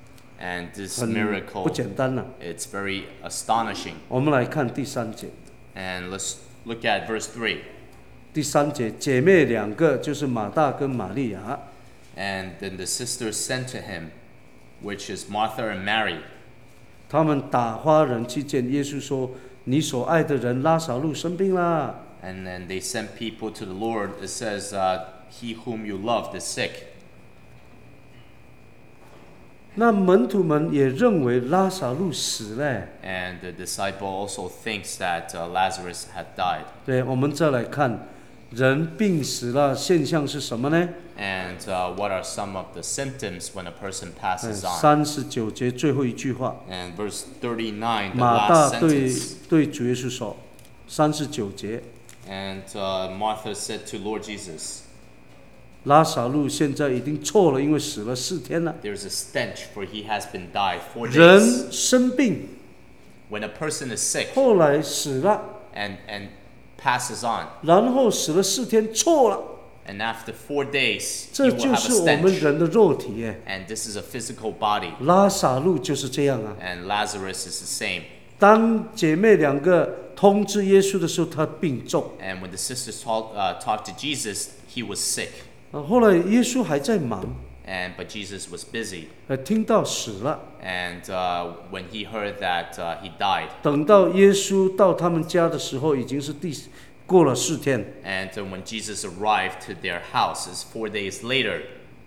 And this 很不 miracle, 简单呐、 it's very astonishing. 我们来看第三节， And let's look at verse three. 第三节，姐妹两个就是马大跟玛利亚， And then the sisters sent to him, which is Martha and Mary. 他们打发人去见耶稣说：“你所爱的人拉撒路生病啦。” And then they sent people to the Lord. It says, uh, he whom you loved is sick. 那门徒们也认为拉撒路死了。 And the disciple also thinks that uh, Lazarus had died. 对，我们再来看，人病死了现象是什么呢？ And uh, what are some of the symptoms when a person passes on? 三十九节最后一句话， And verse thirty-nine, the 马 last 大对 sentence. 对主耶稣说，三十九节， And uh, Martha said to Lord Jesus, 拉撒路现在已经错了，因为死了四天了。 there's a stench, for he has been died four days. 人生病， When a person is sick 后来死了， and, and passes on, 然后死了四天，错了。 and after four days, 这 you will 就 have 是 a 我们 stench. 人的肉体耶。 And this is a physical body. 拉撒路就是这样啊。 And Lazarus is the same. 当姐妹两个通知耶稣的时候，他病重。 And when the sisters talk, uh, talked to Jesus, he was sick. 啊，后来耶稣还在忙， And but Jesus was busy. 呃，听到死了。 And uh, when he heard that uh, he died, 等到耶稣到他们家的时候，已经是第过了四天。 and uh, when Jesus arrived to their house, is four days later.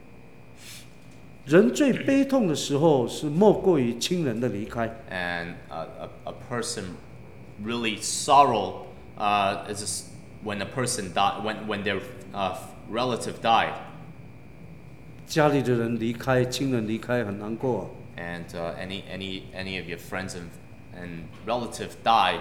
人最悲痛的时候是莫过于亲人的离开。 And uh, a, a person really sorrow uh, is just when a person died, when when their uh, relative died. 家里的人离开，亲人离开，很难过、啊。 And uh, any any any of your friends and and relative died,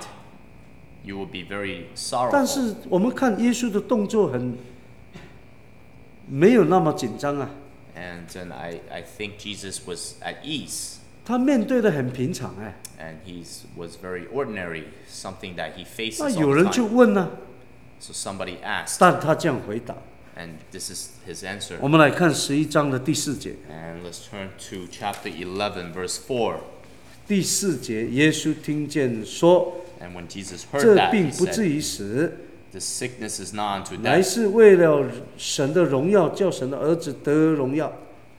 you will be very 但 sorrowful. 是我们看耶稣的动作很没有那么紧张啊， And then I, I think Jesus was at ease, 他面对的很平常哎。 and he was very ordinary, something that he 那 faces 有 all 人 the 就 time. 问呢、 So somebody asked, 但他这样回答。 and this is his answer. 我们来看十一章的第四节。 And let's turn to chapter eleven, verse four. 第四节，耶稣听见说 And when Jesus：“ heard 这 that, 病 he 不至 said, 于死， This sickness is not unto 乃 death, 是为了神的荣耀，叫神的儿子得荣耀。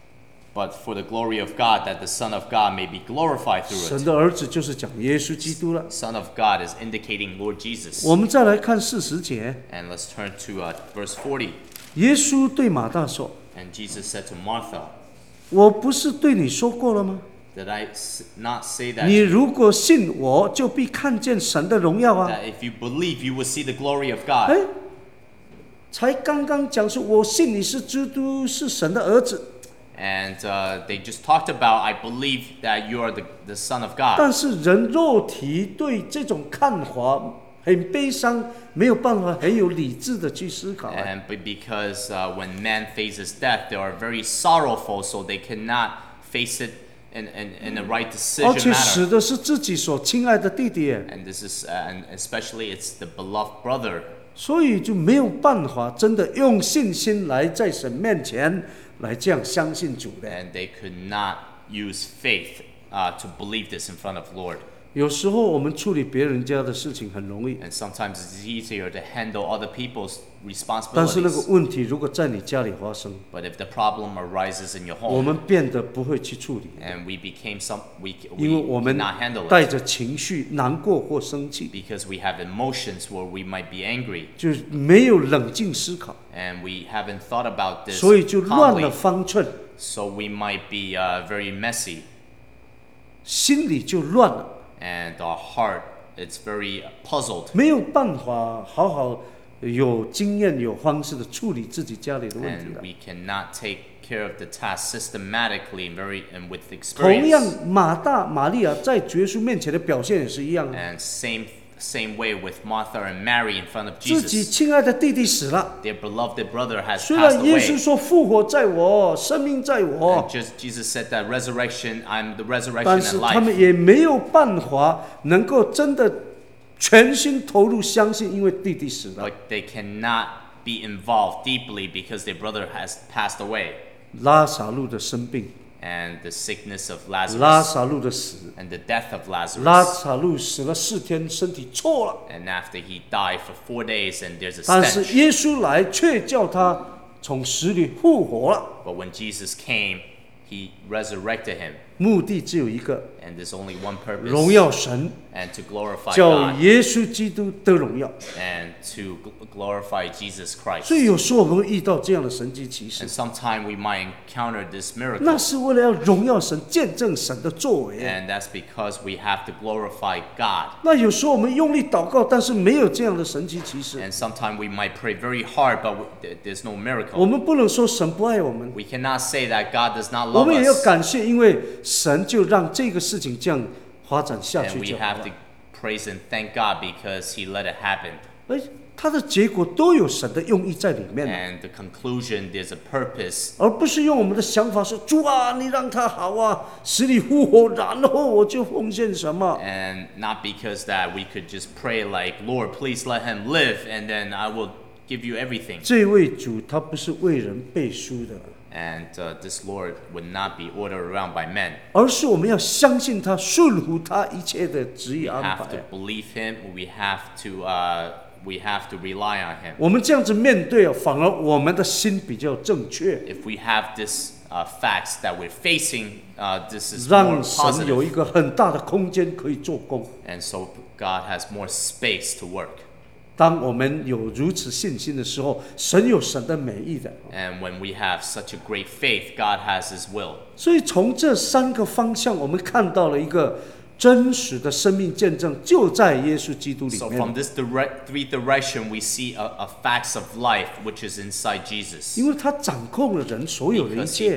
but for the glory of God, that the Son of God may be glorified through 神 it. 的儿子就是讲耶稣基督了。 Son of God is indicating Lord Jesus. 我们再来看四十节， And let's turn to uh, verse forty. 耶稣对马大说 And Jesus said to Martha,：“ 我不是对你说过了吗？ Did I s- not say that, 你如果信我，就必看见神的荣耀啊！” that if you believe, you will see the glory of God? 哎，才刚刚讲说，我信你是基督，是神的儿子。 And uh, they just talked about, I believe that you are the, the Son of God. 但是人肉体对这种看法很悲伤，没有办法很有理智的去思考。 And but because uh, when man faces death, they are very sorrowful, so they cannot face it in, in, in a right 而 decision 且死 manner. 的是自己所亲爱的弟弟， And this is, uh, and especially it's the beloved brother. 所以就没有办法真的用信心来在神面前来这样相信主的。 And they could not use faith uh, to believe this in front of Lord. 有时候我们处理别人家的事情很容易， And sometimes it's easier to handle other people's 但是那个 responsibilities. 问题如果在你家里发生， But if the problem arises in your 我 home, 们变得不会去处理， and we became some, we, 因为 we 我们 cannot handle 带 it 着情绪难过或生气， because we have emotions where we might be angry, 就是没有冷静思考， and we haven't thought about this 所以就乱了 calmly, 方寸， so we might be uh, very messy, 心里就乱了， and our heart, it's very puzzled, 没有办法好好有经验、有方式的处理自己家里的问题 and 了。 we cannot take care of the task systematically and very and with 同样 experience. 马大、玛利亚在耶稣面前的表现也是一样的， And same same way with Martha and Mary in front of 自己 Jesus. 亲爱的弟弟死了， Their beloved brother has 虽 passed 然耶稣 away. 说复活在我，生命在 And 我， just Jesus said that resurrection, I'm the resurrection 但 and 是他们 life. 也没有办法能够真的全心投入相信，因为弟弟死了。 But they cannot be involved deeply because their brother has passed away. 拉撒路的生病， And the sickness of 拉 Lazarus 撒路的死， and the death of 拉 Lazarus. 撒路死了四天，身体错了， And after he died for four days and there's a 但是 stench. 耶稣来却叫他从死里复活了。 But when Jesus came, he resurrected him. 目的只有一个， And there's only one 荣 purpose, 耀神， and to glorify 叫 God 耶稣基督得荣耀。 and to gl- glorify Jesus Christ. 所以有时候我们会遇到这样的神迹奇事 And，sometime we might encounter this 那 miracle. 是为了要荣耀神、见证神的作为。 And that's because we have to glorify God. 那有时候我们用力祷告，但是没有这样的神迹奇事， And sometimes we might pray very hard, but we- th- there's no 我 miracle. 们不能说神不爱我们， We cannot say that God does not 我 love 们也要 us. 感谢，因为神就让这个事情这样发展下 And 去 we 就好 have 了 to。praise and thank God because He let it happen. 哎，它的结果都有神的用意在里面， And the conclusion, there's a purpose. 而不是用我们的想法说：“主啊，你让他好啊，死里复活，然后我就奉献什么。” And not because that we could just pray like, Lord, please let him live, and then I will give you everything. 这位主他不是为人背书的， And uh, this Lord would not be ordered around by men. 而是我们要相信他，顺服他一切的旨意 We 安 have to 排。 believe him. We have to uh, we have to rely on him. 我们这样子面对，反而我们的心比较正确， If we have this uh, facts that we're facing, uh, this is more 让神有一 positive. 个很大的空间可以做工。 And so God has more space to work. 当我们有如此信心的时候，神有神的美意的。 And when we have such a great faith, God has his will. 所以从这三个方向，我们看到了一个真实的生命见证，就在耶稣基督里 So from 面。 this direct, three direction, we see a, a facts of life, which is inside Jesus. 因为他掌控了人所有的一 Because he 切，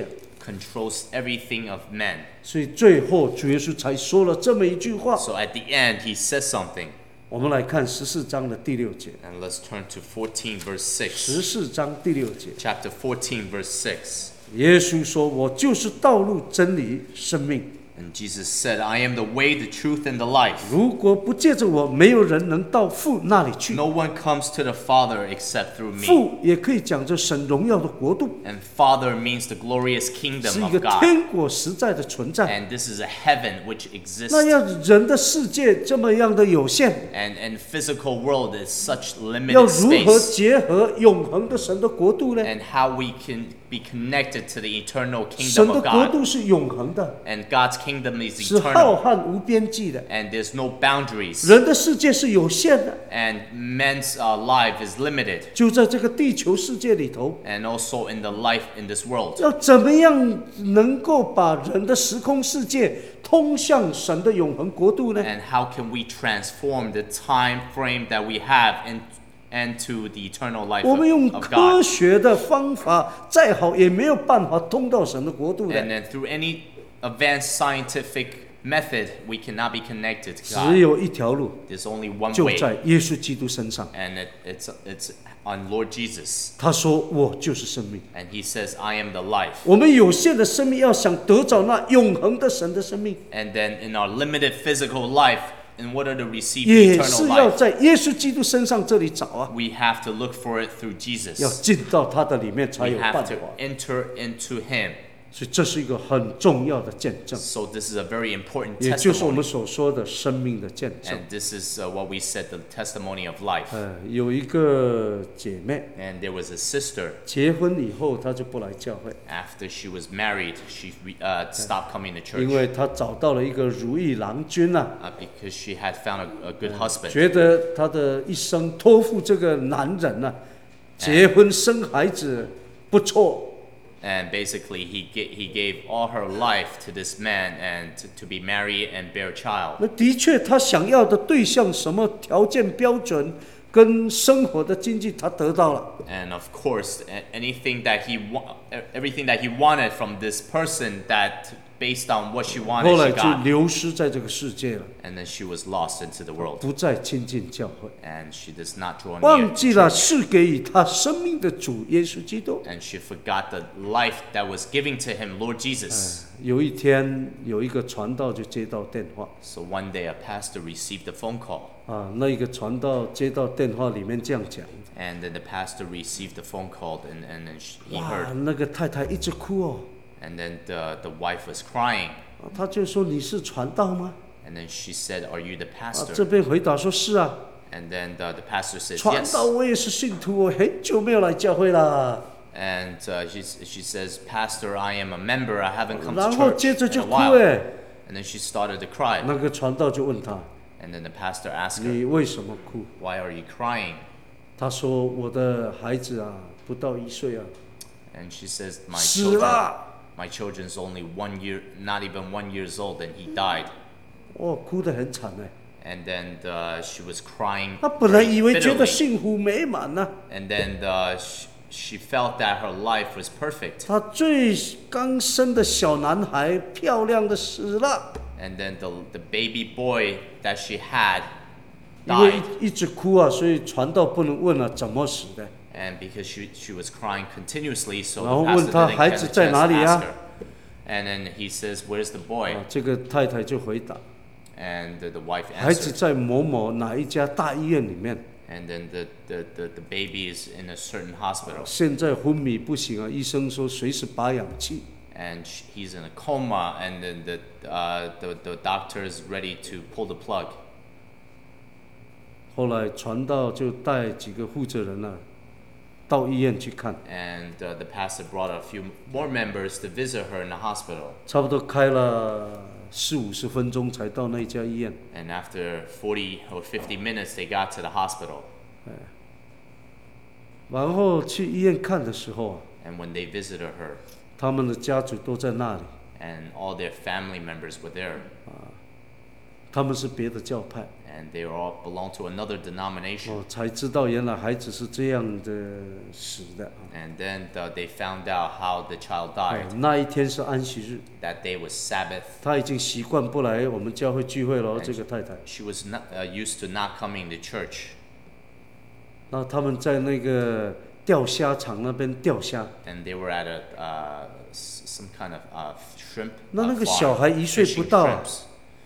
controls everything of men. 所以最后主耶稣才说了这么一句话。 So at the end, he says something. 我们来看十四章的第六节。 And let's turn to fourteen, verse 十 six. 四章第六节， Chapter fourteen, verse six. 耶稣说：“我就是道路、真理、生命。 And Jesus said, I am the way, the truth, and the life. 如果不借着我，没有人能到父那里去。 No one comes to the Father except through me. 父也可以讲着神荣耀的国度， And Father means the glorious 是 kingdom 一 of 个 God. 天国实在的存在。 And this is a heaven which exists. 那要人的世界这么样的有限， And and physical world is such 要 limited 如何 space. 结合永恒的神的国度呢？ And how we can be connected to the eternal 神 kingdom 的 of 国 God. 度是永恒的， And God's kingdom is 是浩 eternal. 瀚无边际的。 And there's no boundaries. 人的世界是有限的， And man's uh, life is limited. 就在这个地球世界里头， And also in the life in this world. 要怎么样能够把人的时空世界通向神的永恒国度呢？ And how can we transform the time frame that we have in, into the eternal life 我 of, 们用 of 科 God? 学的方法再好，也没有办法通到神的国度 And 的。 then through any advanced scientific method, we cannot be connected to 只 God. 有一条路， There's only one 就 way. 在耶稣基督身上。 And it, it's, it's on Lord Jesus. 他说：“我就是生命。 And he says, I am the life. ” 我们有限的生命要想得着那永恒的神的生命， And then in our limited physical life, in order to receive 也 eternal 是要 life, 在耶稣基督身上这里找啊， we have to look for it through 要 Jesus. 进到他的里面才 We 有办 have 法 to。enter into him. 所以这是一个很重要的见证， So this is a very important 也就是我 testimony. 们所说的生命的见证。 And this is uh, what we said, the testimony of life. 呃，有一个姐妹 And there was a sister, 结婚以后，她就不来教会， after she was married, she re- uh, stopped coming to 因 church 为她找到了一个如意郎君啊， uh, because she had found a, a good husband. 觉得她的一生托付这个男人呢、结婚生孩子不错。 And basically, he, ga- he gave all her life to this man and to, to be married and bear a child. 那的确，她想要的对象什么条件标准跟生活的经济，她得到了。 And of course, a- anything that he wa- everything that he wanted from this person, that based on what she 后 wanted, 来 she 就 got. 流失在这个世界了， And then she was lost into the world. 不再亲近教会， And she does not draw near 忘 to 记了 church. 是给予她生命的主耶稣基督。 And she forgot the life that was given to him, Lord Jesus. 有一天，有一个传道就接到电话 So one day, a pastor received a phone call. 啊，那一个传道接到电话里面这样讲， And then the pastor received the phone call, and, and then she, he 哇， heard. 那个太太一直哭哦， And then the, the wife was crying. 啊他就说你是传道吗？ And then she said, Are you the 啊， pastor? 这边回答说是啊， And then the, the pastor says, 传 Yes. 道我也是信徒，我很久没有来教会啦。 And uh, she, she says, Pastor, I am a member. I haven't come 然 to 后 church 接着 in 就 a 哭 while. 哎， And then she started to cry. 那个传道就问他， And then the pastor asked her, 你为什么哭？ Why are you crying? 他说我的孩子啊，不到一岁啊， And she says, My 死 children, 了。 my children's only one year, not even one years old, and he died. 哦，哭得很惨哎。 And then uh, she was crying 他本来 very 以为觉得 bitterly. 幸福美满呢、 And then uh, she, she felt that her life was perfect. 他最刚生的小男孩漂亮的死了， And then the, the baby boy that she had 因为 died. 一一直哭啊，所以传道不能问了、怎么死的。 And because she, she was crying continuously, so 然后 the 问 pastor 他 didn't 孩 get 子 a 在 chance 哪 to 里 ask 啊？ her. And then he says, Where's the boy? 啊，这个太太就回答， And the, the wife 孩子 answered. 在某某哪一家大医院里面， And then the, the, the, the baby is in a certain hospital. 现在昏迷不醒啊，医生说随时拔氧气。 And sh- he's in a coma, and then the, uh, the, the doctor is ready to pull the plug. 后来传道就带几个负责人啊，到医院去看， And uh, the pastor brought a few more members to visit her in the hospital. 差不多开了四五十分钟才到那家医院。 And after forty or fifty minutes, they got to the hospital. 然后去医院看的时候啊， And when they visited her, 他们的家族都在那里。 and all their family members were there, 他们是别的教派。 And they all belong to another denomination. 哦，才知道原来孩子是这样的死的。 And then the, they found out how the child 哦 died. 那一天是安息日， That day was Sabbath. 他已经习惯不来我们教会聚会了。这个太太， She was not, uh, used to not coming to church. 那他们在那个钓虾场那边钓虾， And they were at a uh, s- some kind of uh, shrimp 那 uh, 那个 farm, 小孩一岁不 fishing 到啊。 shrimps.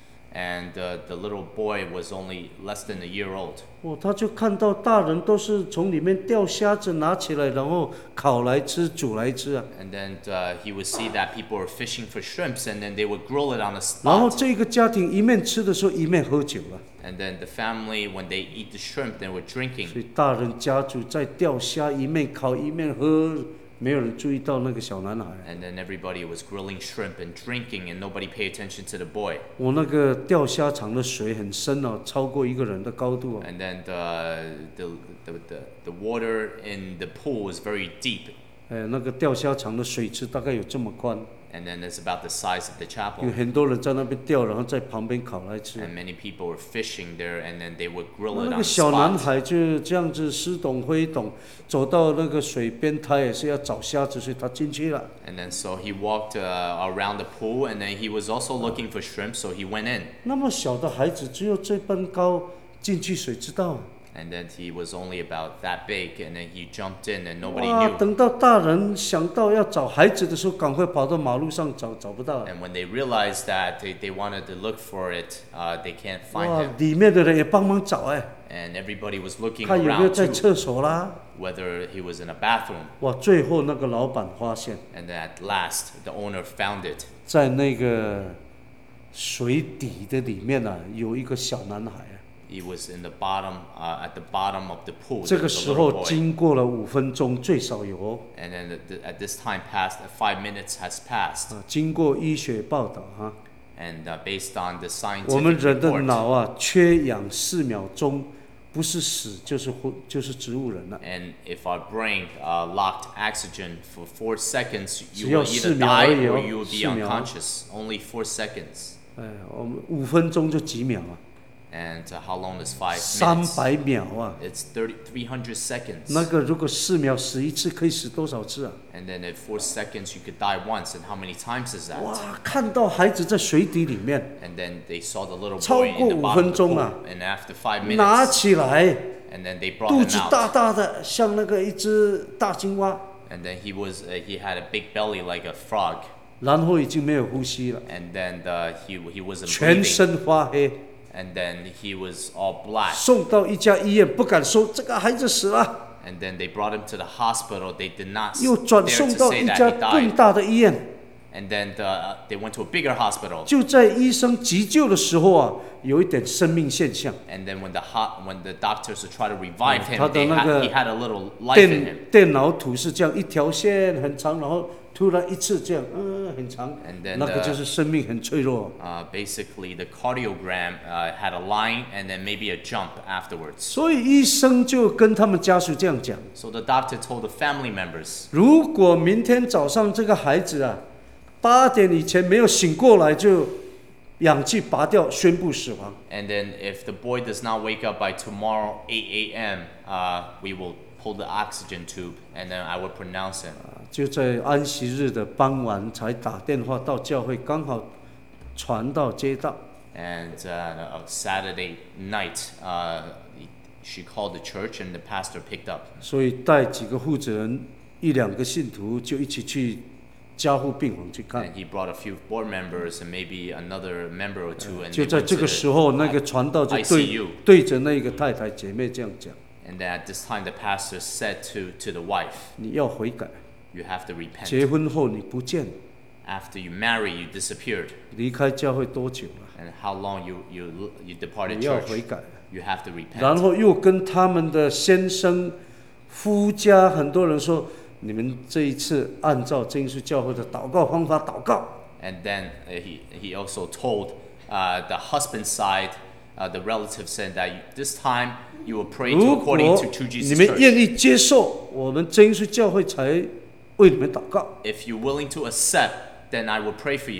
And uh, the little boy was only less than a year old. 哦，他就看到大人都是从里面钓虾子拿起来，然后烤来吃、煮来吃啊。 And then uh, he would see that people were fishing for shrimps, and then they would grill it on the 然后 spot. 这个家庭一面吃的时候，一面喝酒了。 And then the family, when they eat the shrimp, they were 所 drinking. 以大人家族在钓虾，一面烤一面喝，没有人注意到那个小男孩。 And then everybody was grilling shrimp and drinking, and nobody paid attention to the boy. 我那个钓虾场的水很深哦，超过一个人的高度哦。 And then the, the, the, the, the water in the pool was very deep. 哎，那个钓虾场的水池大概有这么宽， And then it's about the size of the 有 chapel. 很多人在那边钓，然后在旁边烤来吃。 And many people were fishing there, and then they would grill 那 it 那 on 个 the 小男 spot. 孩就这样子似懂非懂，走到那个水边，他也是要找虾子，所以他进去了。 And then so he walked uh, around the pool, and then he was also looking for shrimp, so he went in. 那么小的孩子只有这般高，进去谁知道啊？ And then he was only about that big, and then he jumped in, and nobody 哇！ knew. 等到大人想到要找孩子的时候，赶快跑到马路上找，找不到。 And when they realized that they, they wanted to look for it, uh, they can't find 哇 him.！ 里面的人也帮忙找哎， And everybody was looking 看有没有 around 在 too, 厕所啦。 whether he was in a bathroom. 哇！最后那个老板发现， And then at last, the owner found it. 在那个水底的里面啊，有一个小男孩啊。 He was in the bottom, uh, at the bottom of the pool. 这 There 个 was a 时 little 候 boy. 经过了五分钟，最少有哦。 And then the, the, at this time passed, uh, five minutes has passed. 啊，经过医学报道哈、 And uh, based on the 我们 scientific 人的 report, 脑啊，缺氧四秒钟，不是死就是活，就是植物人了。 and if our brain uh, locked oxygen for four seconds, 只 you 要 will 四 either 秒 die 而已哦， or you will be 四秒。 unconscious. Only four seconds. 哎，我们五分钟就几秒啊， And uh, how long is five 三 minutes? 百秒啊。 It's thirty, three hundred seconds. 那个如果四秒死一次，可以死多少次啊？ And then at four seconds, you could die once. And how many times is that? 哇！看到孩子在水底里面， And then they saw the little 超 boy 过 in the 五 bottom 分 of the 钟 pool. 啊， And after five 拿 minutes, 起来， and then they brought 肚 him 子大 out. 大的，像那个一只大青蛙， And then he was uh, he had a big belly like a frog. 然后已经没有呼吸了， And then uh, he he wasn't 全 breathing. 身发黑。 And then he was all black. 送到一家医院，不敢说这个孩子死了， And then they brought him to the hospital. They did not s- 又转 dare 送 to 到 say 一 that 家 he 更 died. 大的医院。 And then the, uh, they went to a bigger hospital. 就在医生急救的时候啊，有一点生命现象， And then when the hot, when the doctors would try to revive him, 他的 they 那 had, 个 he had a little life in him. 电电脑图是这样一条线很长，然后突然一次这样，嗯，很长 And，then 那个 the- 就是生命很脆弱。 Uh, basically, the cardiogram uh, had a line and then maybe a jump afterwards. 所以医生就跟他们家属这样讲： So the doctor told the family members, 如果明天早上这个孩子啊，八点以前没有醒过来，就氧气拔掉，宣布死亡。 and then if the boy does not wake up by tomorrow eight a.m., uh, we will pull the oxygen tube and then I will pronounce him. 就在安息日的傍晚才打电话到教会，刚好传到街道。 And uh, on Saturday night, uh, she called the church and the pastor picked up. 所以带几个负责人，一两个信徒就一起去加护病房去看。 And he brought a few board members and maybe another member or two. And 就 they 在 went 这 to 个时候，那 the 个传道就 I 对 C U. 对着那个太太姐妹这样讲： And then at this time, the pastor said to, to the wife, 你要悔改， you have to repent. 结婚后你不见， After you marry, you disappeared. 离开教会多久了？ And how long you, you, you departed 你要 church, 悔改。 you have to repent. 然后又跟他们的先生、夫家很多人说：你们这一次按照真耶稣教会的祷告方法祷告。 And then uh, he, he also told uh, the husband side, uh, the relatives said that you, this time you will pray to 如 according 果 to True 你 Jesus 们 Church. 愿意接受，我们真耶稣教会才为你们祷告。 If you're willing to accept, then I will pray for you.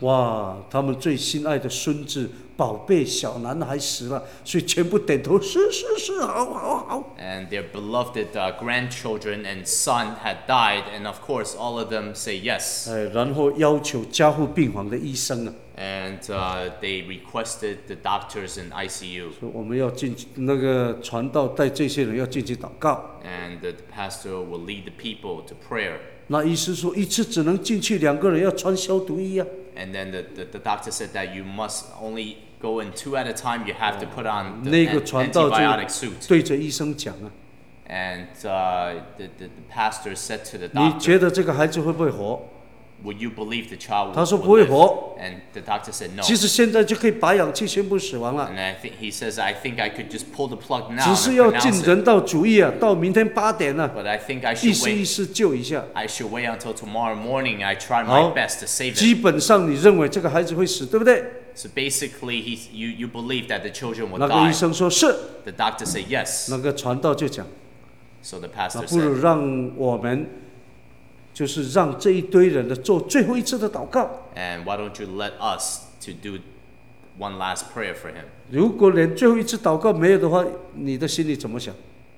哇，他们最心爱的孙子、宝贝小男孩死了，所以全部点头，是是是，好好好。 And their beloved uh, grandchildren and son had died, and of course, all of them say yes. 哎，然后要求加护病房的医生啊， And uh, they requested the doctors in I C U. 说我们要进去，那个传道带这些人要进去祷告。 And the, the pastor will lead the people to prayer. 那医师说，一次只能进去两个人，要穿消毒衣啊。 And then the, the, the doctor said that you must only go in two at a time. You have to put on the 那个 an- 传道 antibiotic 就 suit. 对着医生讲啊， And uh, the, the, the pastor said to the 你 doctor, 觉得这个孩子会不会活？ would you believe the child 他 will, 说 will 不会 live? 活。 And the doctor said no. 其实现在就可以拔氧气宣布死亡了， And I think he says, I think I could just pull the plug now 只 and 是要尽 pronounce it. 人道主义啊，到明天八点了、 But I think I 意 should 思意 wait. 思救一下。 I should wait until tomorrow morning. I try 好 my best to save 基 it. 本上你认为这个孩子会死，对不对？ So basically, he's, you, you believe that the children will 那个医 die. 生说是， The doctor said yes. 那个传道就讲， So the 那 pastor 不如 said, 让我们就是让这一堆人的做最后一次的祷告。 and why don't you let us to do one last prayer for him? 如果连最后一次祷告没有的话，你的心里怎么想？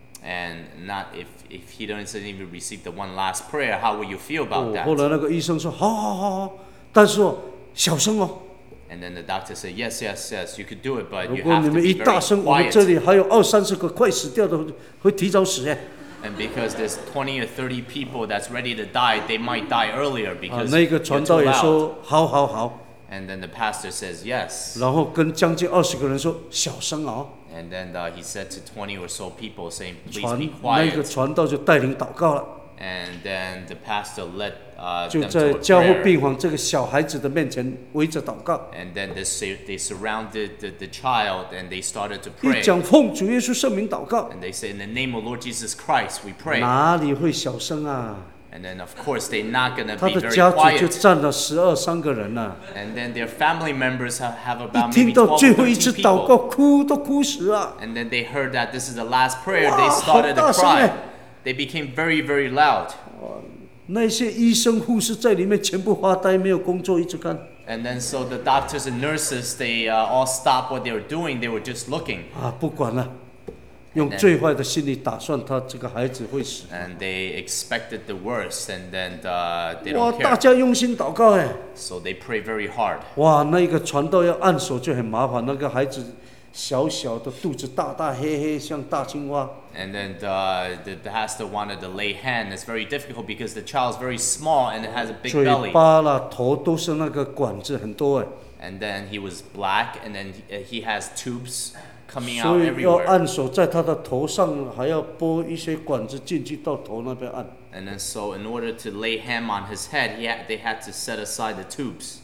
And not if, if he doesn't even receive the one last prayer, how will you feel about 哦， that? 后来那个医生说，好好好好，但是哦，小声哦， And then the doctor said, yes, yes, yes, you could do it, but 如 you 果 have 你 to 们 be 一 very 大声，我们这 quiet. 里还有二三十个快死掉的，会提早死哎。 And because there's twenty or thirty people that's ready to die, they might die earlier 啊， because 那个 you're 传 too 道也 loud. 说，好好好。 And then the pastor says yes. 然后跟将近二十个人说小声哦， And then uh, he said to twenty or so people, saying, please 传 be 那个 quiet. 传道就带领祷告了， And then the pastor led uh, 就 them 在 to a 加护 prayer. 病房这个小孩子的面前围着祷告， And then they, sur- they surrounded the, the child and they started to 一 pray. 讲奉主耶稣圣名祷告， And they say, in the name of Lord Jesus Christ, we pray. 哪里会小声啊？ And then, of course, they're not going to 他 be 的 very 家族就 quiet. 占了十二三个人呐、 And then their family members have, have 一 about 听 maybe 到 twelve 最 or 后一次 thirteen 祷告， people. 哭都哭死啊！ And then they heard that this is the last prayer. They 哇， started 好大 to 声哎！ cry. They became very, very loud. 那些医生护士在里面全部发呆，没有工作，一直看 And then so the doctors and nurses, they uh, all stopped what they were doing. They were just looking. 啊，不管了，用最坏的心理打算他这个孩子会死。 And they expected the worst. And then uh, they 哇， don't 大 care. 家用心祷告哎！ So they pray very hard. 哇，那个传道要按手就很麻烦，那个孩子小小的，肚子大大黑黑，像大青蛙。 And then the, the pastor wanted to lay hand. It's very difficult because the child's very small and it has a big 嘴 belly. 巴啦、头都是那个管子，很多哎， And then he was black, and then he, he has tubes coming out 所以要 everywhere. 按手在他的头上，还要拨一些管子进去到头那边按。 And then so in order to lay hand on his head, he had, they had to set aside the tubes.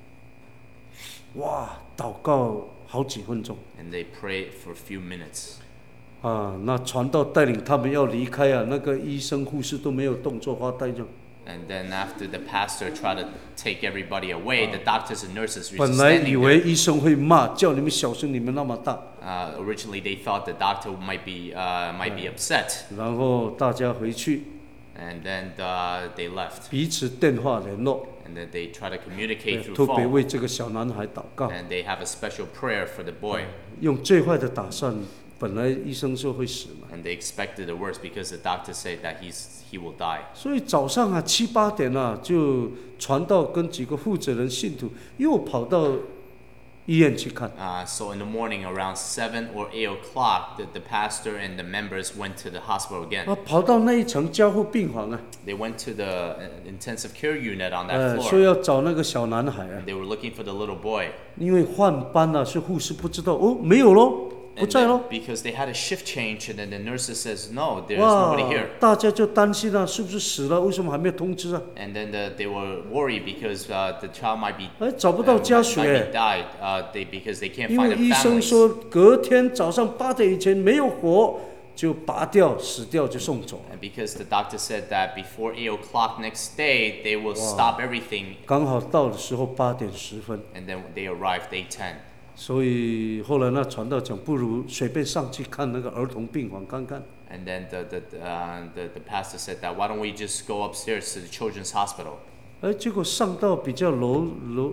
哇，祷告好几分钟 And they prayed for a few minutes. 啊！那传道带领他们要离开啊，那个医生护士都没有动作，发呆着。 And then after the pastor tried to take everybody away, the doctors and nurses were 本 just 来以 standing 为 there. 医生会骂，叫你们小声，你们那么大。 Uh, originally, they thought the doctor might be uh, might be upset, 然后大家回去 and then uh, they left. 彼此电话联络， And then they try to 对 communicate through 特别 phone. 为这个小男孩祷告， And they have a special prayer for the boy. 用最坏的打算。本来医生说会死嘛， And they expected the worst because the doctor said that he's he will die. 所以早上啊七八点啊，就传道跟几个负责人信徒又跑到医院去看。 Uh, so in the morning, around seven or eight o'clock, the, the pastor and the members went to the hospital again. 啊，跑到那一层加护病房啊， They went to the uh, intensive care unit on that 呃，说 floor. 要找那个小男孩啊， They were looking for the little boy. 因为换班了、啊，是护士不知道哦，没有咯，不 And 在 then, 咯。 because they had a shift change, and then the nurses says, no, there's 哇 nobody here.， 大家就担心啊，是不是死了？为什么还没有通知啊？ And then the, they were worried because uh, the child might be 哎，找不 uh, 到家 might 属 be 哎， died. Uh, they because they can't 因 find 为 the 医生 families. 说隔天早上八点以前没有活，就拔掉，死掉就送走。 And because the doctor said that before eight o'clock next day, they will stop everything. 刚好到的时候八点十分， And then they arrived eight ten. 所以后来那传道讲，不如随便上去看那个儿童病房看看。 And then the the, uh, the the pastor said that why don't we just go upstairs to the children's hospital? 哎，结果上到比较楼楼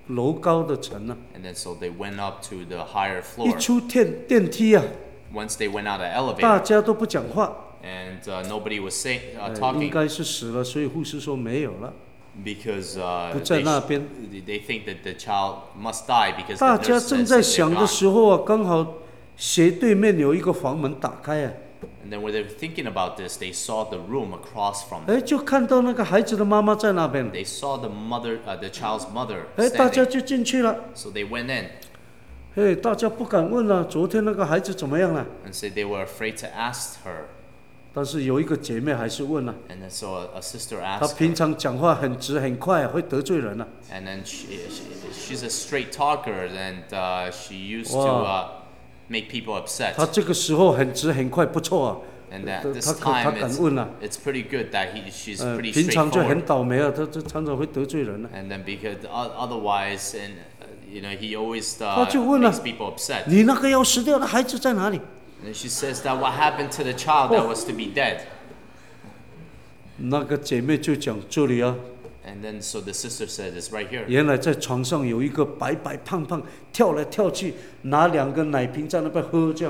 楼高的城啊， And then so they went up to the higher 一 floor. 出电电梯啊， Once they went out the 大 elevator, 家都不讲话， and uh, nobody was say, 哎 uh, 应 talking 该是死了，所以护士说没有了。 because uh, 不在 they, 那 sh- 边。 they think that the child must die because 大 the 家 nurse 正 says 在 that 想 they're 的 gone. 时候啊，刚好斜对面有一个房门打开啊， And then when they were thinking about this, they saw the room across from them. 哎，就看到那个孩子的妈妈在那边， They saw the mother, uh, the child's mother 哎，大家 standing. 就进去了。 So they went in 哎，大家不敢问了，昨天那个孩子怎么样了？ and said they were afraid to ask her. 但是有一个姐妹还是问了， And then so a, a sister 她 asked 平 her. 常讲话很直很快，会得罪人啊。 And then she, she, she's a straight talker, and uh, she used to Wow. uh, make people upset. 她这个时候很直很快，不错啊。 And at 她 this 她可她 time, 敢 it's, 问啊， it's pretty good that he, she's 呃， pretty 平常就很 straightforward. 倒霉啊，她这常常会得罪人啊。 And then because o- otherwise, and uh, you know, he always 她 uh, 就问了 makes people upset. 你那个要死掉的孩子在哪里？ And then she says that what happened to the child that was to be dead. 那个姐妹就讲这里啊， And then so the sister said, it's right here. 原来在床上有一个白白胖胖跳来跳去，拿两个奶瓶在那边喝这样。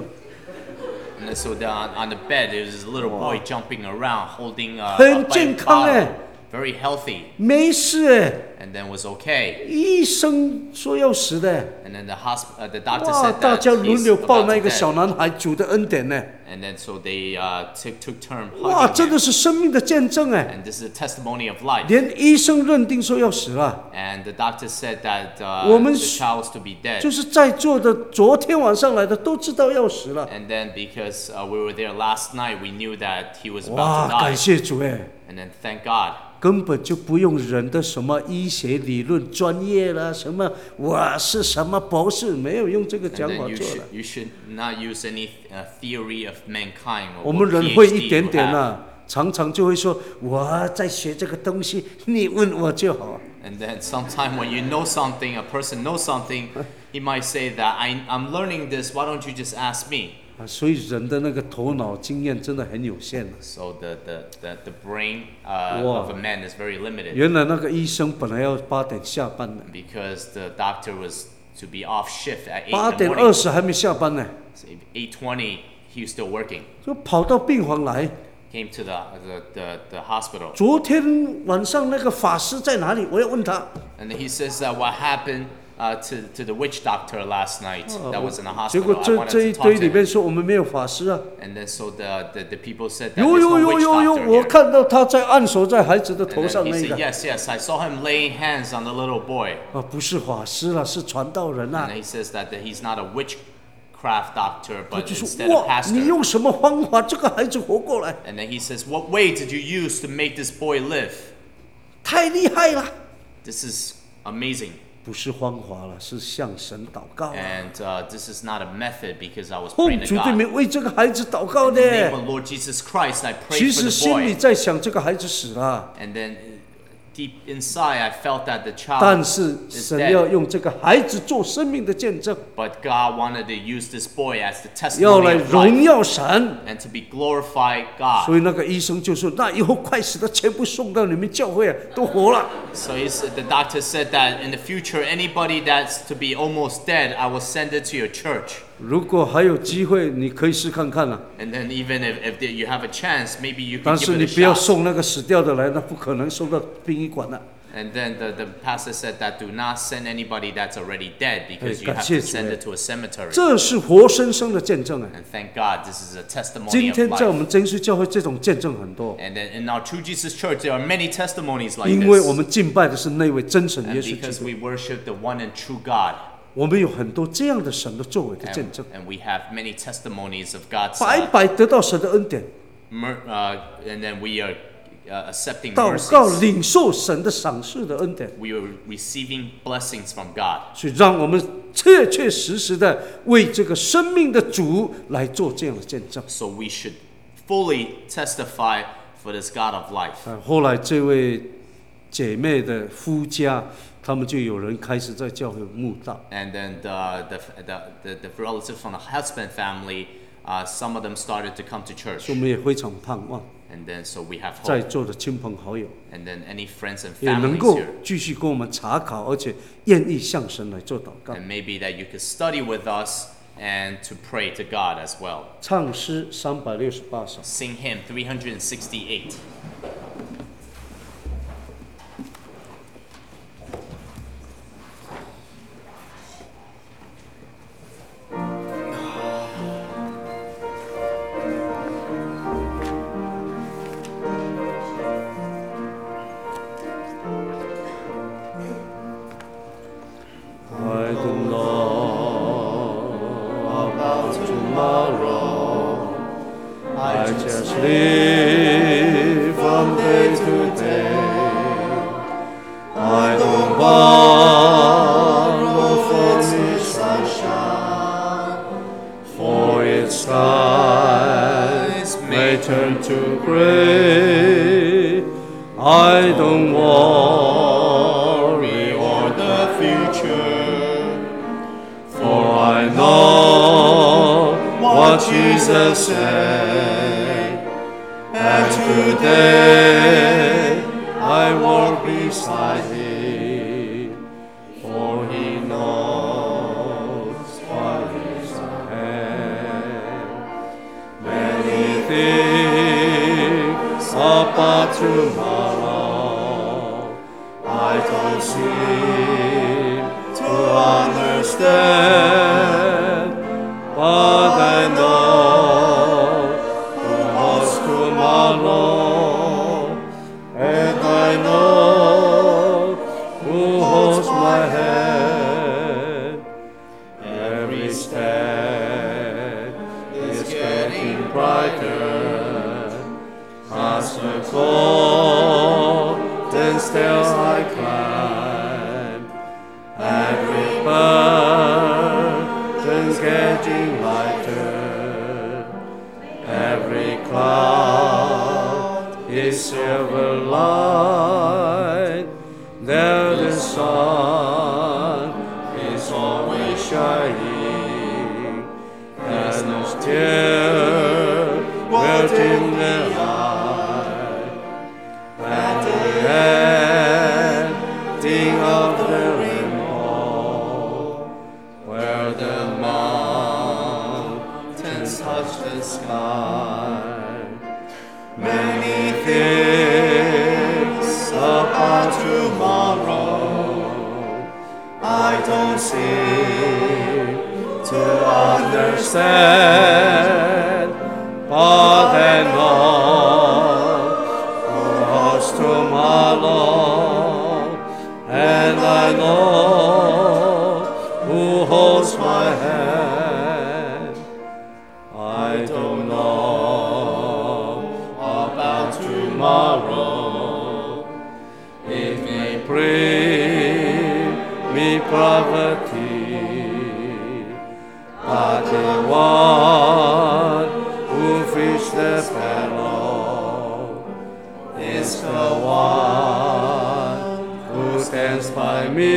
And then so the, on, on the bed, there was this little boy jumping around, holding uh, 很 a bite 健康哎。 bottle, very healthy, 没事哎， and then was okay. 医生说要死的。 And then the hosp- uh, the doctor 哇， said 大 that 家轮 he's 流抱 about 那 to 个小 dead. 男孩，主的恩典呢。 And then so they uh, took took turn 哇， hugging 真 him. 的是生命的见证哎！ And this is a testimony of life. 连医生认定说要死了， And the doctor said that uh, 我们 the child was to be dead. 就是在座的昨天晚上来的都知道要死了。 And then because uh, we were there last night, we knew that he was 哇， about to 感 die. 谢主哎！ And then thank God. 根本就不用人的什么医学理论专业啦，什么我是什么博士，没有用这个 And 讲 then 法 you 做 should 了。 you should not use any uh, theory of mankind 我 or 们 what 人会 PhD 一点 you 点 have. 啊，常常就会说我在学这个东西，你问我就好。 And then sometime when you know something, a person knows something, he might say that I, I'm learning this. Why don't you just ask me? 啊，所以人的那个头脑经验真的很有限。 So the the, the, the brain uh, Wow. of a man is very limited 原来那个医生本来要八点下班的， because the doctor was to be off shift at 八 eight in 点 the 二 morning. 十还没下班呢， So eight twenty, he was still working. 就跑到病房来。 Came to the the, the, the hospital. 昨天晚上那个法师在哪里？我要问他。 And then he says that what happened uh, to, to the witch doctor last night that was in the 结 hospital. 果 I 这 wanted 这一 to talk 堆 to 里 him. 面说我们没有法师啊。 And then so the, the, the people said that 有 there's 有 no 有 witch 有有， doctor 我 here. 看到他在按手在孩子的 And 头 then 上 he 那 said, 个。 yes, yes, I saw him laying hands on the little boy. 啊，不是法师了，是传道人啊 And。he says that, that he's not a witchcraft doctor, 他 but 就说 instead a 哇，你 pastor. 用什么方法这个孩子活过来？ And then he says, what way did you use to make this boy live? 太厉害了！ This is amazing. 不是方法了，是向神祷告啊。 And uh, this is not a method because I was 奉 praying to 主对 God. 面为这个孩子祷告 In the name 的。 of Lord Jesus Christ, I 其 prayed for 实 the 心里 boy. 在想，这个孩子死了， And then uh, deep inside, I felt that the 但 child 是 is 神要 dead. 用这个孩子做生命的见证， But God wanted to use this boy as the 要 testimony 来 of 荣 life 耀神。 and to be glorified God. 所以那个医生就说：“那以后快死的全部送到你们教会啊，都活了。 So he said, the doctor said that in the future, anybody that's to be almost dead, I will send it to your church. 如果还有机会，你可以试看看了、 And then even if, if there- you have a chance, maybe you 但 can 是 give 你 it a 不要 shot. 送那个死掉的来，那不可能送到殡仪馆了。 And then the, the pastor said that do not send anybody that's already dead because Hey, you have 感谢 to 主 send 耶。 it to a cemetery. 这是活生生的见证啊！ And thank God, this is a testimony 今 of 天在我 life. 们真耶稣教会，这种见证很多， And then in our True Jesus Church, there are many testimonies like 因为我 this. 们敬拜的是那位真神耶 And 稣 because 基督， we worship the one and true God. 我们有很多这样的神的作为的见 And, 证， and we have many testimonies of God's 白 uh, 白得到神的恩典， mer- uh, and then we are uh, accepting 祷告 mercies. 领受神的赏赐的恩典， We are receiving blessings from God. 所以让我们确确实实的为这个生命的主来做这样的见证。 So we should fully testify for this God of life. 啊，后来这位姐妹的夫家，他们就有人开始在教会慕道。 And then the, the, the, the, the relatives from the husband family uh, some of them started to come to 所 church. 以我们也非常盼望 And then so we have 在 hope. 座的亲朋好友 And then any friends and 也能 families 够 here. 继续跟我们查考，而且愿意向神来做祷告。 And maybe that you could study with us and to pray to God as well. 唱诗三百六十八首。 Sing hymn three hundred sixty-eight. I don't know about tomorrow. I just live from day to day. I don't borrow from its sunshine, for its skies may turn to gray. I don't worry o'er the future, for I know what Jesus said, and today I walk beside him, for he knows what is ahead. Many things about tomorrow I don't seem to understand, but I know who holds tomorrow, and I know who holds my hand. Every step is getting brighter as the golden stairs I climb. Every burden's getting lighter. Every cloud is silver light. There the sun is always shining. There's no tear will dim the eye. At the ending of the rainbow, where the mountains touch the sky, many things about tomorrow I don't seem to understand, but I know who holds tomorrow, and I know who holds my hand. I don't know about tomorrow. It may bring me poverty, but the one who feeds the sparrow is the one who stands by me,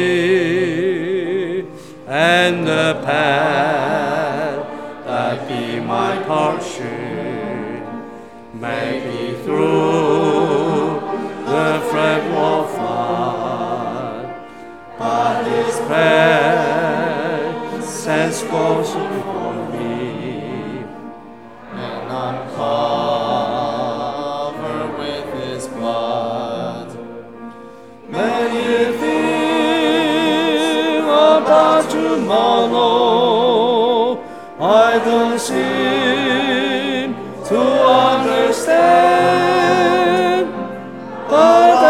and the path that be my portion may be through the fragile flood, but his presence goes before me, and I'm covered with his blood. Many things about tomorrow I don't seem to understand, but I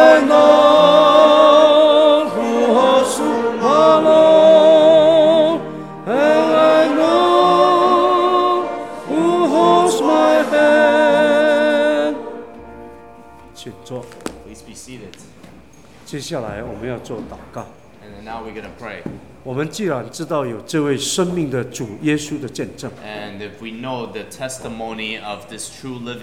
know who holds tomorrow, and I know who holds my hand. 请坐。 Please be seated. 接下来我们要做祷告。 And then now we're going to pray. 我们既然知道有这位生命的主耶稣的见证， And if we know the testimony of this true living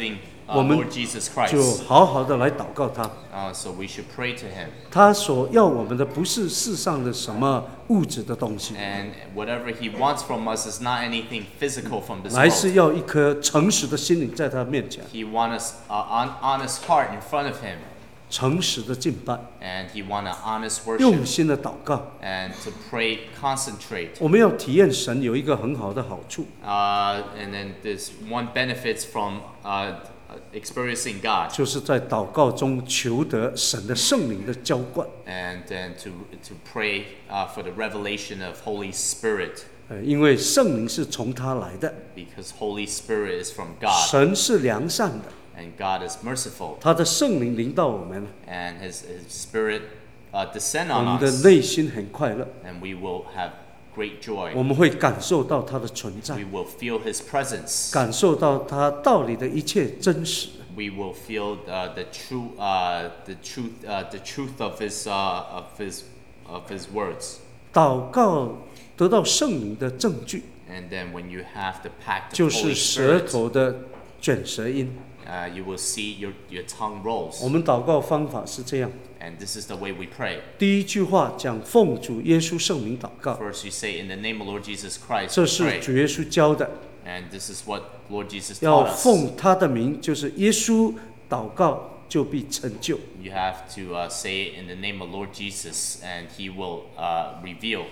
uh, 我们 Lord Jesus 就 Christ. 好好的来祷告他。 Uh, so we should pray to him. 他所要我们的不是世上的什么物质的东西， And whatever he wants from us is not anything physical from this 乃是 world. 要一颗诚实的心灵在他面前， He wants an honest heart in front of him. 诚实的敬拜， And he wants an honest 用 worship. 心的祷告。 And to pray, concentrate. 我们要体验神有一个很好的好处， Uh, and then there's one benefits from uh, experiencing God. 就是在祷告中求得神的圣灵的浇灌。 And then to, to pray uh, for the revelation of Holy Spirit. 呃，因为圣灵是从他来的， Because Holy Spirit is from God. 神是良善的， And God is merciful. 他的圣灵临到我们， And his, his Spirit uh, descend 我 on 们的 us. 内心很快乐， And we will have great joy. 我们会感受到他的存在 We，will feel his presence. 感受到他道理的一切真实。 We will feel uh, the true, uh, the truth, uh, the truth of his, uh, of his, of his words. 祷告得到圣灵的证据， And then when you have the pact 就 of 是 Holy 舌 Spirit, 头的卷舌音。 uh, you will see your, your tongue rolls. 我们祷告方法是这样： And this is the way we pray. 第一句话讲奉主耶稣圣名祷告， First, you say, "In the name of Lord Jesus Christ," 这 we 是 pray. 主耶稣教的。 And this is what Lord Jesus 要 taught us. 奉他的名，就是耶稣祷告就必成就。 You have to uh, say it in the name of Lord Jesus, and He will uh, reveal.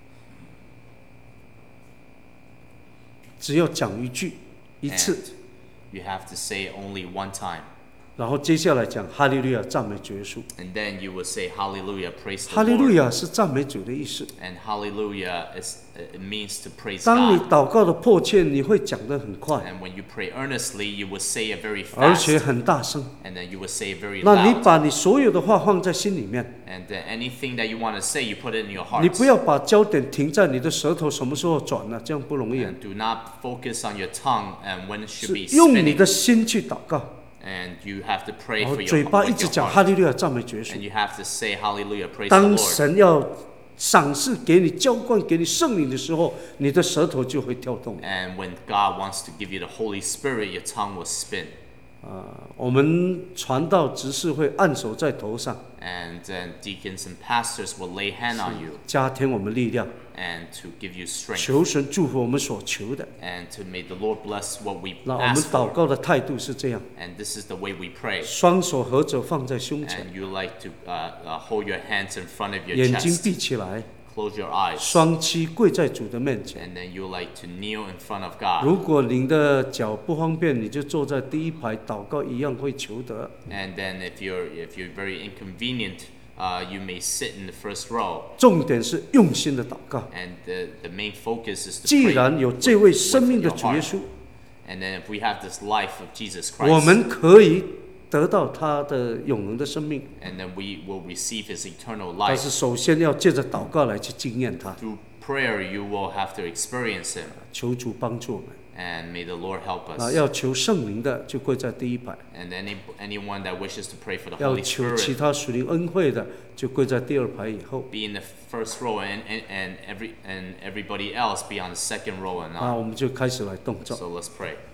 只要讲一句一 And 次， you have to say it only one time. 然后接下来讲哈利路亚赞美主耶稣。 And then you will say Hallelujah, praise 哈 the 利路 Lord. 亚是赞美主的意思。 And Hallelujah is, it means to praise 当你 God. 祷告的迫切，你会讲得很快， And when you pray earnestly, you will say it very 而且 fast. 很大声。 And then you will say it very 那你 loud. 把你所有的话放在心里面， And then anything that you want to say, you put it in your 你 heart. 不要把焦点停在你的舌头什么时候转了，这样不容易。 And do not focus on your tongue and when it should 是 be 用你 spinning. 的心去祷告， And you have to pray 然后 for your, 嘴巴一 with 直 your 讲哈 heart. 利路亚赞美主耶 And 稣。 you have to say Hallelujah, praise the 当 Lord. 神要赏赐给你、浇灌给你圣灵的时候，你的舌头就会跳动。 And when God wants to give you the Holy Spirit, your tongue will spin. 啊，我们传道执事会按手在头上， And then deacons and pastors will lay hand on you 加添我们力量， and to give you strength. 求神祝福我们所求的。 And to may the Lord bless what we 那我们 ask 祷 for. 告的态度是这样： And this is the way we pray. 双手合着放在胸前， And you like to uh, uh, hold your hands in front of your 眼睛 chest. 闭起来， Close your eyes. 双膝跪在主的面前。 And then you like to kneel in front of God. 如果您的脚不方便，你就坐在第一排祷告，一样会求得。 And then if you're if you're very inconvenient, uh, you may sit in the first row. 重点是用心的祷告。 And the, the main focus is to 既 pray 然有 with, 这位 with 生命的 your 主耶 heart. 稣， And then if we have this life of Jesus 我 Christ, 们可以得到他的永恒的生命。 and then we will receive His eternal 但是 life. 首先要借着祷告来去经验他， Through prayer, you will have to experience Him. 求主帮助我们。 And may the Lord help 啊， us. 要求圣灵的就跪在第一排， And any anyone that wishes to pray for the 要 Holy 求其 Spirit, 他属灵恩惠的就跪在第二排以后。 be in the first row, and, and, and every and everybody else be on the second row and 啊， on. 我们就开始来动作。 So let's pray.